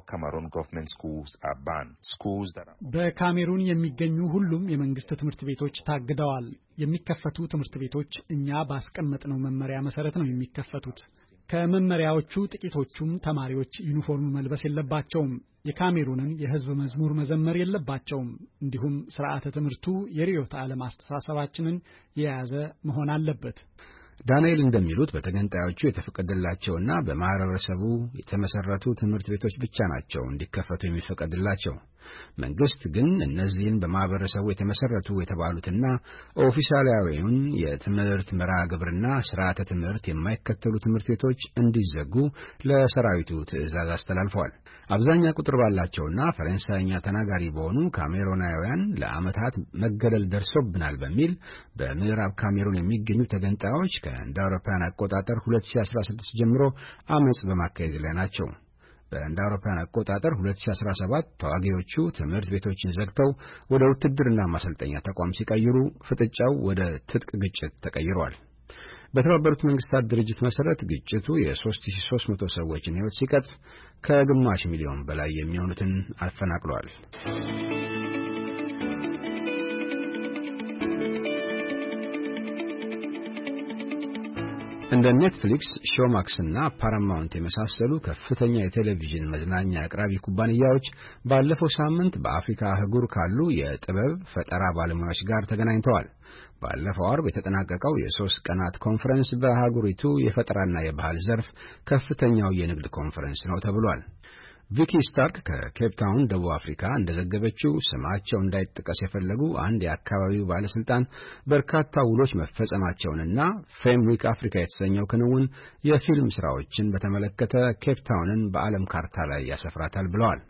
በካሜሩን የሚገኙ ሁሉም የመንግስት ትምህርት ቤቶች ታግደዋል። የሚከፈቱ ትምህርት ቤቶች እኛ ባስቀመጥነው መመሪያ መሰረት ነው የሚከፈቱት። ከመመሪያዎቹ ጥቂቶቹም ተማሪዎች ዩኒፎርም መልበስ የለባቸውም፣ የካሜሩንን የህዝብ መዝሙር መዘመር የለባቸውም፣ እንዲሁም ስርዓተ ትምህርቱ የርዕዮተ ዓለም አስተሳሰባችንን የያዘ መሆን አለበት። ዳንኤል እንደሚሉት በተገንጣዮቹ የተፈቀደላቸውና በማህበረሰቡ የተመሰረቱ ትምህርት ቤቶች ብቻ ናቸው እንዲከፈቱ የሚፈቀድላቸው። መንግስት ግን እነዚህን በማህበረሰቡ የተመሰረቱ የተባሉትና ኦፊሻላዊውን የትምህርት መርሃ ግብርና ስርዓተ ትምህርት የማይከተሉ ትምህርት ቤቶች እንዲዘጉ ለሰራዊቱ ትዕዛዝ አስተላልፈዋል። አብዛኛው ቁጥር ባላቸውና ፈረንሳይኛ ተናጋሪ በሆኑ ካሜሩናውያን ለዓመታት መገለል ደርሶብናል በሚል በምዕራብ ካሜሩን የሚገኙ ተገንጣዮች ከእንደ አውሮፓውያን አቆጣጠር ሁለት ሺህ አስራ ስድስት ጀምሮ አመጽ በማካሄድ ላይ ናቸው። በእንደ አውሮፓውያን አቆጣጠር ሁለት ሺህ አስራ ሰባት ተዋጊዎቹ ትምህርት ቤቶችን ዘግተው ወደ ውትድርና ማሰልጠኛ ተቋም ሲቀይሩ ፍጥጫው ወደ ትጥቅ ግጭት ተቀይሯል። በተባበሩት መንግስታት ድርጅት መሰረት ግጭቱ የ ሶስት ሺህ ሶስት መቶ ሰዎችን ሕይወት ሲቀጥፍ ከግማሽ ሚሊዮን በላይ የሚሆኑትን አፈናቅሏል። እንደ ኔትፍሊክስ፣ ሾማክስ እና ፓራማውንት የመሳሰሉ ከፍተኛ የቴሌቪዥን መዝናኛ አቅራቢ ኩባንያዎች ባለፈው ሳምንት በአፍሪካ አህጉር ካሉ የጥበብ ፈጠራ ባለሙያዎች ጋር ተገናኝተዋል። ባለፈው አርብ የተጠናቀቀው የሶስት ቀናት ኮንፈረንስ በአህጉሪቱ የፈጠራና የባህል ዘርፍ ከፍተኛው የንግድ ኮንፈረንስ ነው ተብሏል። ቪኪ ስታርክ ከኬፕ ታውን ደቡብ አፍሪካ እንደዘገበችው ስማቸው እንዳይጠቀስ የፈለጉ አንድ የአካባቢው ባለስልጣን በርካታ ውሎች መፈጸማቸውንና ፌም ዊክ አፍሪካ የተሰኘው ክንውን የፊልም ስራዎችን በተመለከተ ኬፕ ታውንን በዓለም ካርታ ላይ ያሰፍራታል ብለዋል።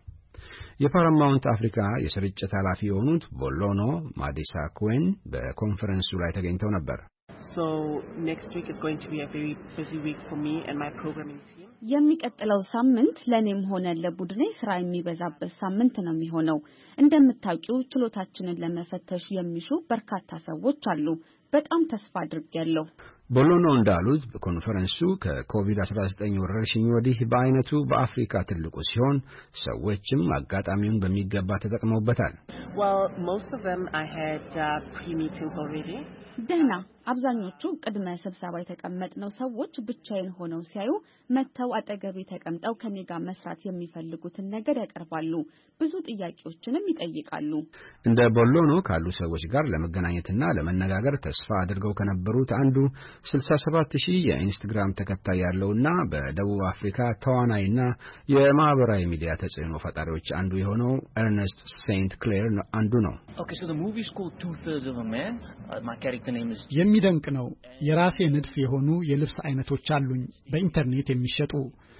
የፓራማውንት አፍሪካ የስርጭት ኃላፊ የሆኑት ቦሎኖ ማዲሳ ኩዌን በኮንፈረንሱ ላይ ተገኝተው ነበር። So next week is going to be a very busy week for me and my programming team. የሚቀጥለው ሳምንት ለኔም ሆነ ለቡድኔ ስራ የሚበዛበት ሳምንት ነው የሚሆነው። እንደምታውቂው ችሎታችንን ለመፈተሽ የሚሹ በርካታ ሰዎች አሉ። በጣም ተስፋ አድርጌያለሁ። ቦሎኖ እንዳሉት በኮንፈረንሱ ከኮቪድ አስራ ዘጠኝ ወረርሽኝ ወዲህ በአይነቱ በአፍሪካ ትልቁ ሲሆን ሰዎችም አጋጣሚውን በሚገባ ተጠቅመውበታል። Well, most of them I had uh, pre-meetings already. ደህና አብዛኞቹ ቅድመ ስብሰባ የተቀመጥነው ሰዎች ብቻዬን ሆነው ሲያዩ መተው አጠገቤ ተቀምጠው ከኔ ጋር መስራት የሚፈልጉትን ነገር ያቀርባሉ። ብዙ ጥያቄዎችንም ይጠይቃሉ። እንደ ቦሎኖ ካሉ ሰዎች ጋር ለመገናኘትና ለመነጋገር ተስፋ አድርገው ከነበሩት አንዱ ስልሳ ሰባት ሺህ የኢንስታግራም ተከታይ ያለውና በደቡብ አፍሪካ ተዋናይና የማህበራዊ ሚዲያ ተጽዕኖ ፈጣሪዎች አንዱ የሆነው ኤርነስት ሴንት ክሌር አንዱ ነው። Okay, so the movie is called Two-Thirds of a Man. Uh, my character name is የሚደንቅ ነው። የራሴ ንድፍ የሆኑ የልብስ አይነቶች አሉኝ በኢንተርኔት የሚሸጡ።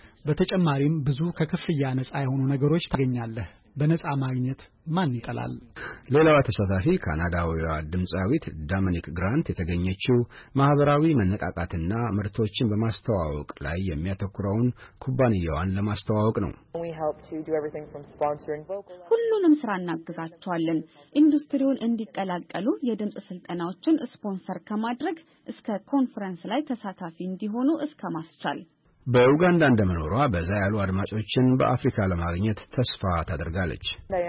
በተጨማሪም ብዙ ከክፍያ ነፃ የሆኑ ነገሮች ታገኛለህ። በነፃ ማግኘት ማን ይጠላል? ሌላዋ ተሳታፊ ካናዳዊዋ ድምጻዊት ዶሚኒክ ግራንት የተገኘችው ማህበራዊ መነቃቃትና ምርቶችን በማስተዋወቅ ላይ የሚያተኩረውን ኩባንያዋን ለማስተዋወቅ ነው። ሁሉንም ስራ እናግዛቸዋለን። ኢንዱስትሪውን እንዲቀላቀሉ የድምጽ ስልጠናዎችን ስፖንሰር ከማድረግ እስከ ኮንፈረንስ ላይ ተሳታፊ እንዲሆኑ እስከ ማስቻል። በኡጋንዳ እንደመኖሯ በዛ ያሉ አድማጮችን በአፍሪካ ለማግኘት ተስፋ ታደርጋለች።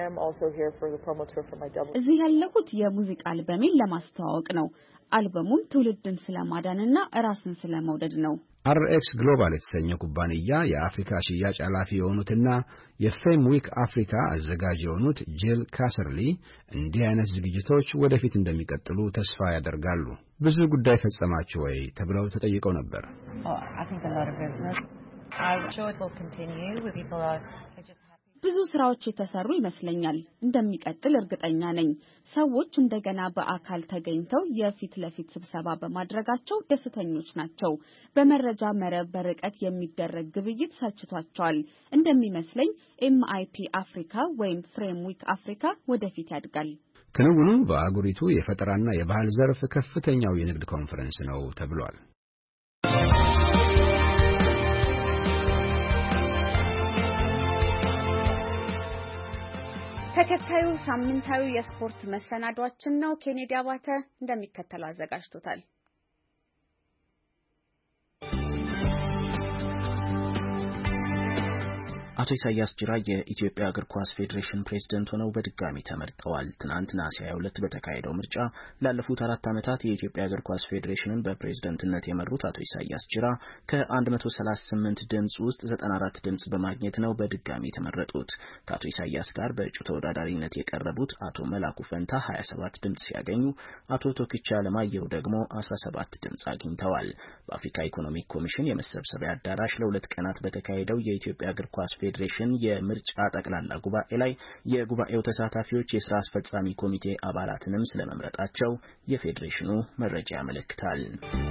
እዚህ ያለሁት የሙዚቃ አልበሜን ለማስተዋወቅ ነው። አልበሙም ትውልድን ስለማዳንና ራስን ስለመውደድ ነው። አርኤክስ ግሎባል የተሰኘ ኩባንያ የአፍሪካ ሽያጭ ኃላፊ የሆኑትና የፌም ዊክ አፍሪካ አዘጋጅ የሆኑት ጂል ካሰርሊ እንዲህ አይነት ዝግጅቶች ወደፊት እንደሚቀጥሉ ተስፋ ያደርጋሉ። ብዙ ጉዳይ ፈጸማችሁ ወይ ተብለው ተጠይቀው ነበር። ብዙ ስራዎች የተሰሩ ይመስለኛል። እንደሚቀጥል እርግጠኛ ነኝ። ሰዎች እንደገና በአካል ተገኝተው የፊት ለፊት ስብሰባ በማድረጋቸው ደስተኞች ናቸው። በመረጃ መረብ በርቀት የሚደረግ ግብይት ሰልችቷቸዋል። እንደሚመስለኝ ኤምአይፒ አፍሪካ ወይም ፍሬም ዊክ አፍሪካ ወደፊት ያድጋል። ክንውኑ በአህጉሪቱ የፈጠራና የባህል ዘርፍ ከፍተኛው የንግድ ኮንፈረንስ ነው ተብሏል። ተከታዩ ሳምንታዊ የስፖርት መሰናዷችን ነው። ኬኔዲ አባተ እንደሚከተለው አዘጋጅቶታል። አቶ ኢሳያስ ጅራ የኢትዮጵያ እግር ኳስ ፌዴሬሽን ፕሬዝዳንት ሆነው በድጋሚ ተመርጠዋል። ትናንት ነሐሴ ሃያ ሁለት በተካሄደው ምርጫ ላለፉት አራት ዓመታት የኢትዮጵያ እግር ኳስ ፌዴሬሽንን በፕሬዝዳንትነት የመሩት አቶ ኢሳያስ ጅራ ከመቶ ሰላሳ ስምንት ድምጽ ውስጥ ዘጠና አራት ድምጽ በማግኘት ነው በድጋሚ የተመረጡት። ከአቶ ኢሳያስ ጋር በእጩ ተወዳዳሪነት የቀረቡት አቶ መላኩ ፈንታ ሀያ ሰባት ድምጽ ሲያገኙ አቶ ቶክቻ አለማየሁ ደግሞ አስራ ሰባት ድምጽ አግኝተዋል። በአፍሪካ ኢኮኖሚክ ኮሚሽን የመሰብሰቢያ አዳራሽ ለሁለት ቀናት በተካሄደው የኢትዮጵያ እግር ኳስ ፌዴሬሽን የምርጫ ጠቅላላ ጉባኤ ላይ የጉባኤው ተሳታፊዎች የሥራ አስፈጻሚ ኮሚቴ አባላትንም ስለመምረጣቸው የፌዴሬሽኑ መረጃ ያመለክታል።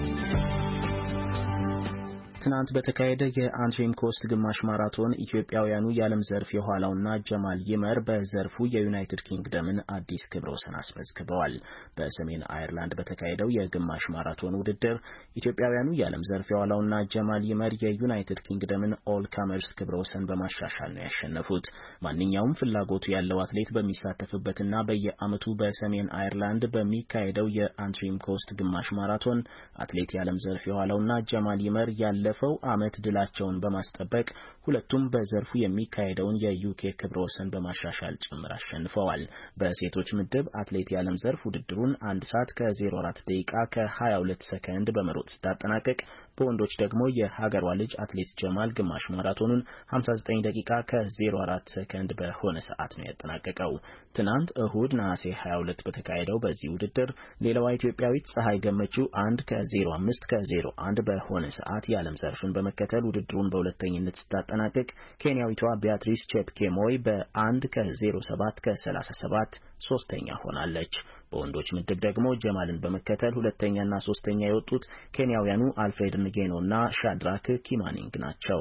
ትናንት በተካሄደ የአንትሪም ኮስት ግማሽ ማራቶን ኢትዮጵያውያኑ የዓለም ዘርፍ የኋላውና ጀማል ይመር በዘርፉ የዩናይትድ ኪንግደምን አዲስ ክብረ ወሰን አስመዝግበዋል። በሰሜን አየርላንድ በተካሄደው የግማሽ ማራቶን ውድድር ኢትዮጵያውያኑ የዓለም ዘርፍ የኋላውና ጀማል ይመር የዩናይትድ ኪንግደምን ኦል ካመርስ ክብረ ወሰን በማሻሻል ነው ያሸነፉት። ማንኛውም ፍላጎቱ ያለው አትሌት በሚሳተፍበትና በየዓመቱ በሰሜን አየርላንድ በሚካሄደው የአንትሪም ኮስት ግማሽ ማራቶን አትሌት የዓለም ዘርፍ የኋላውና ጀማል ይመር ያለ ባለፈው ዓመት ድላቸውን በማስጠበቅ ሁለቱም በዘርፉ የሚካሄደውን የዩኬ ክብረ ወሰን በማሻሻል ጭምር አሸንፈዋል። በሴቶች ምድብ አትሌት የዓለም ዘርፍ ውድድሩን አንድ ሰዓት ከዜሮ አራት ደቂቃ ከሀያ ሁለት ሰከንድ በመሮጥ ስታጠናቀቅ በወንዶች ደግሞ የሀገሯ ልጅ አትሌት ጀማል ግማሽ ማራቶኑን ሃምሳ ዘጠኝ ደቂቃ ከዜሮ አራት ሰከንድ በሆነ ሰዓት ነው ያጠናቀቀው። ትናንት እሁድ ነሐሴ ሃያ ሁለት በተካሄደው በዚህ ውድድር ሌላዋ ኢትዮጵያዊት ፀሐይ ገመቹ አንድ ከዜሮ አምስት ከዜሮ አንድ በሆነ ሰዓት የዓለም ዘርፍን በመከተል ውድድሩን በሁለተኝነት ስታጠናቀቅ ኬንያዊቷ ቢያትሪስ ቼፕኬሞይ በአንድ ከዜሮ ሰባት ከሰላሳ ሰባት ሶስተኛ ሆናለች። በወንዶች ምድብ ደግሞ ጀማልን በመከተል ሁለተኛና ሶስተኛ የወጡት ኬንያውያኑ አልፍሬድ ንጌኖና ሻድራክ ኪማኒንግ ናቸው።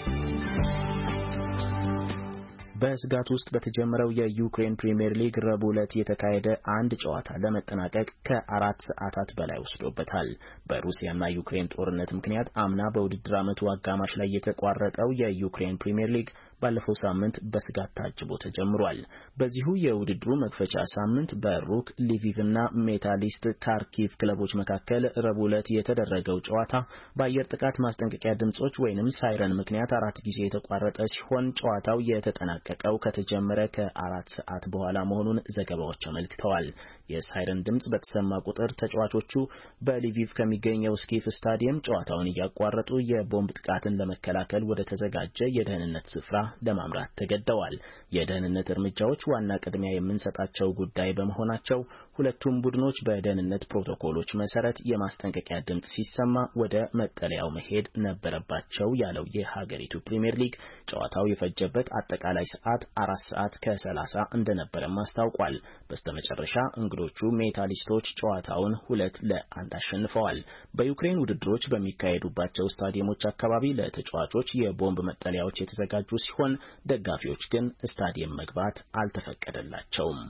በስጋት ውስጥ በተጀመረው የዩክሬን ፕሪሚየር ሊግ ረቡዕ ዕለት የተካሄደ አንድ ጨዋታ ለመጠናቀቅ ከአራት ሰዓታት በላይ ወስዶበታል። በሩሲያና ዩክሬን ጦርነት ምክንያት አምና በውድድር ዓመቱ አጋማሽ ላይ የተቋረጠው የዩክሬን ፕሪሚየር ሊግ ባለፈው ሳምንት በስጋት ታጅቦ ተጀምሯል። በዚሁ የውድድሩ መክፈቻ ሳምንት በሩክ ሊቪቭና ሜታሊስት ካርኪቭ ክለቦች መካከል ረቡዕ ዕለት የተደረገው ጨዋታ በአየር ጥቃት ማስጠንቀቂያ ድምጾች ወይንም ሳይረን ምክንያት አራት ጊዜ የተቋረጠ ሲሆን ጨዋታው የተጠናቀቀው ከተጀመረ ከአራት ሰዓት በኋላ መሆኑን ዘገባዎች አመልክተዋል። የሳይረን ድምጽ በተሰማ ቁጥር ተጫዋቾቹ በሊቪቭ ከሚገኘው ስኪፍ ስታዲየም ጨዋታውን እያቋረጡ የቦምብ ጥቃትን ለመከላከል ወደ ተዘጋጀ የደህንነት ስፍራ ለማምራት ተገደዋል። የደህንነት እርምጃዎች ዋና ቅድሚያ የምንሰጣቸው ጉዳይ በመሆናቸው ሁለቱም ቡድኖች በደህንነት ፕሮቶኮሎች መሰረት የማስጠንቀቂያ ድምጽ ሲሰማ ወደ መጠለያው መሄድ ነበረባቸው ያለው የሀገሪቱ ፕሪሚየር ሊግ ጨዋታው የፈጀበት አጠቃላይ ሰዓት አራት ሰዓት ከሰላሳ እንደነበረም አስታውቋል። በስተመጨረሻ እንግዶቹ ሜታሊስቶች ጨዋታውን ሁለት ለአንድ አሸንፈዋል። በዩክሬን ውድድሮች በሚካሄዱባቸው ስታዲየሞች አካባቢ ለተጫዋቾች የቦምብ መጠለያዎች የተዘጋጁ ሲሆን ደጋፊዎች ግን ስታዲየም መግባት አልተፈቀደላቸውም።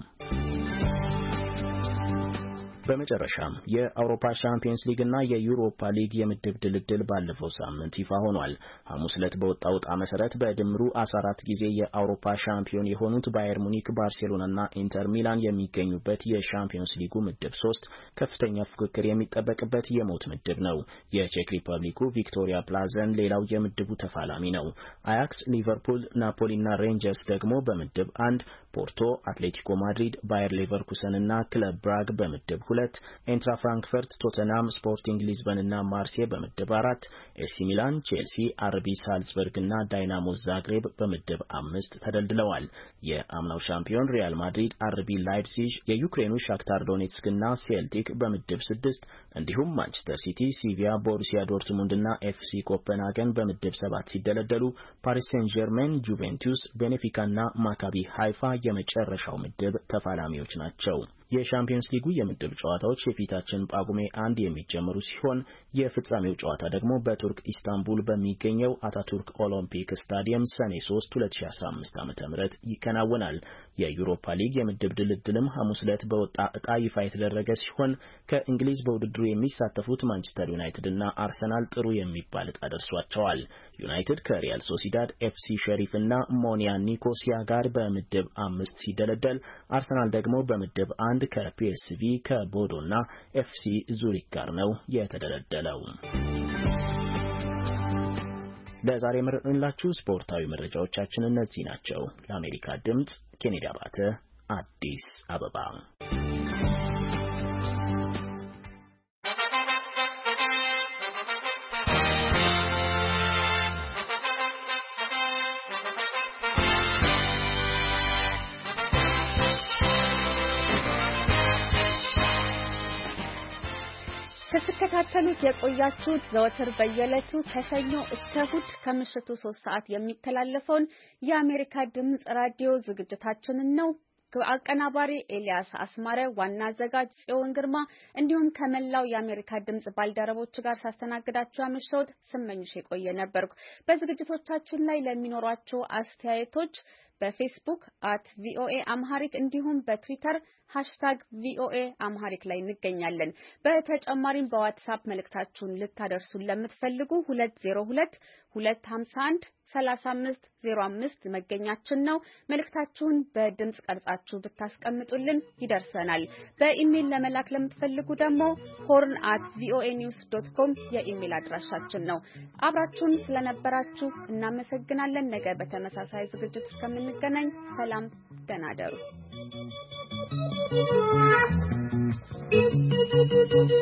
በመጨረሻም የአውሮፓ ሻምፒየንስ ሊግ እና የዩሮፓ ሊግ የምድብ ድልድል ባለፈው ሳምንት ይፋ ሆኗል። ሐሙስ ዕለት በወጣው ዕጣ መሰረት በድምሩ አስራ አራት ጊዜ የአውሮፓ ሻምፒዮን የሆኑት ባየር ሙኒክ፣ ባርሴሎናና ኢንተር ሚላን የሚገኙበት የሻምፒየንስ ሊጉ ምድብ ሶስት ከፍተኛ ፉክክር የሚጠበቅበት የሞት ምድብ ነው። የቼክ ሪፐብሊኩ ቪክቶሪያ ፕላዘን ሌላው የምድቡ ተፋላሚ ነው። አያክስ፣ ሊቨርፑል፣ ናፖሊና ሬንጀርስ ደግሞ በምድብ አንድ፣ ፖርቶ፣ አትሌቲኮ ማድሪድ፣ ባየር ሌቨርኩሰንና ክለብ ብራግ በምድብ ሁለት፣ ኤንትራ ፍራንክፈርት፣ ቶተናም፣ ስፖርቲንግ ሊዝበንና ማርሴይ በምድብ አራት፣ ኤሲ ሚላን፣ ቼልሲ፣ አርቢ ሳልዝበርግና ዳይናሞ ዛግሬብ በምድብ አምስት ተደልድለዋል። የአምናው ሻምፒዮን ሪያል ማድሪድ፣ አርቢ ላይፕሲጅ፣ የዩክሬኑ ሻክታር ዶኔትስክና ሴልቲክ በምድብ ስድስት እንዲሁም ማንቸስተር ሲቲ፣ ሲቪያ፣ ቦሩሲያ ዶርትሙንድና ኤፍሲ ኮፐንሃገን በምድብ ሰባት ሲደለደሉ ፓሪስ ሴን ጀርሜን፣ ጁቬንቱስ፣ ቤኔፊካና ማካቢ ሃይፋ የመጨረሻው ምድብ ተፋላሚዎች ናቸው። የሻምፒየንስ ሊጉ የምድብ ጨዋታዎች የፊታችን ጳጉሜ አንድ የሚጀምሩ ሲሆን የፍጻሜው ጨዋታ ደግሞ በቱርክ ኢስታንቡል በሚገኘው አታቱርክ ኦሎምፒክ ስታዲየም ሰኔ ሶስት ሁለት ሺህ አስራ አምስት ዓመተ ምህረት ይከናወናል። የዩሮፓ ሊግ የምድብ ድልድልም ሐሙስ ዕለት በወጣ ዕጣ ይፋ የተደረገ ሲሆን ከእንግሊዝ በውድድሩ የሚሳተፉት ማንቸስተር ዩናይትድ እና አርሰናል ጥሩ የሚባል ዕጣ ደርሷቸዋል። ዩናይትድ ከሪያል ሶሲዳድ፣ ኤፍሲ ሸሪፍ እና ሞኒያ ኒኮሲያ ጋር በምድብ አምስት ሲደለደል አርሰናል ደግሞ በምድብ አንድ ከፒኤስቪ ከቦዶና ኤፍሲ ዙሪክ ጋር ነው የተደለደለው። ለዛሬ መረጥንላችሁ ስፖርታዊ መረጃዎቻችን እነዚህ ናቸው። ለአሜሪካ ድምጽ ኬኔዲ አባተ አዲስ አበባ። ተከታተሉት የቆያችሁት ዘወትር በየዕለቱ ከሰኞ እስከ እሁድ ከምሽቱ ሶስት ሰዓት የሚተላለፈውን የአሜሪካ ድምጽ ራዲዮ ዝግጅታችንን ነው። አቀናባሪ ኤልያስ አስማረ፣ ዋና አዘጋጅ ጽዮን ግርማ እንዲሁም ከመላው የአሜሪካ ድምጽ ባልደረቦች ጋር ሳስተናግዳችሁ አመሻውት ስመኝሽ የቆየ ነበርኩ። በዝግጅቶቻችን ላይ ለሚኖሯችሁ አስተያየቶች በፌስቡክ አት ቪኦኤ አምሃሪክ እንዲሁም በትዊተር ሃሽታግ ቪኦኤ አምሃሪክ ላይ እንገኛለን። በተጨማሪም በዋትስአፕ መልእክታችሁን ልታደርሱን ለምትፈልጉ ሁለት ዜሮ ሁለት ሁለት ሀምሳ አንድ ሰላሳ አምስት ዜሮ አምስት መገኛችን ነው። መልእክታችሁን በድምጽ ቀርጻችሁ ብታስቀምጡልን ይደርሰናል። በኢሜል ለመላክ ለምትፈልጉ ደግሞ ሆርን አት ቪኦኤ ኒውስ ዶት ኮም የኢሜል አድራሻችን ነው። አብራችሁን ስለነበራችሁ እናመሰግናለን። ነገ በተመሳሳይ ዝግጅት እስከምንገናኝ ሰላም፣ ደህና እደሩ።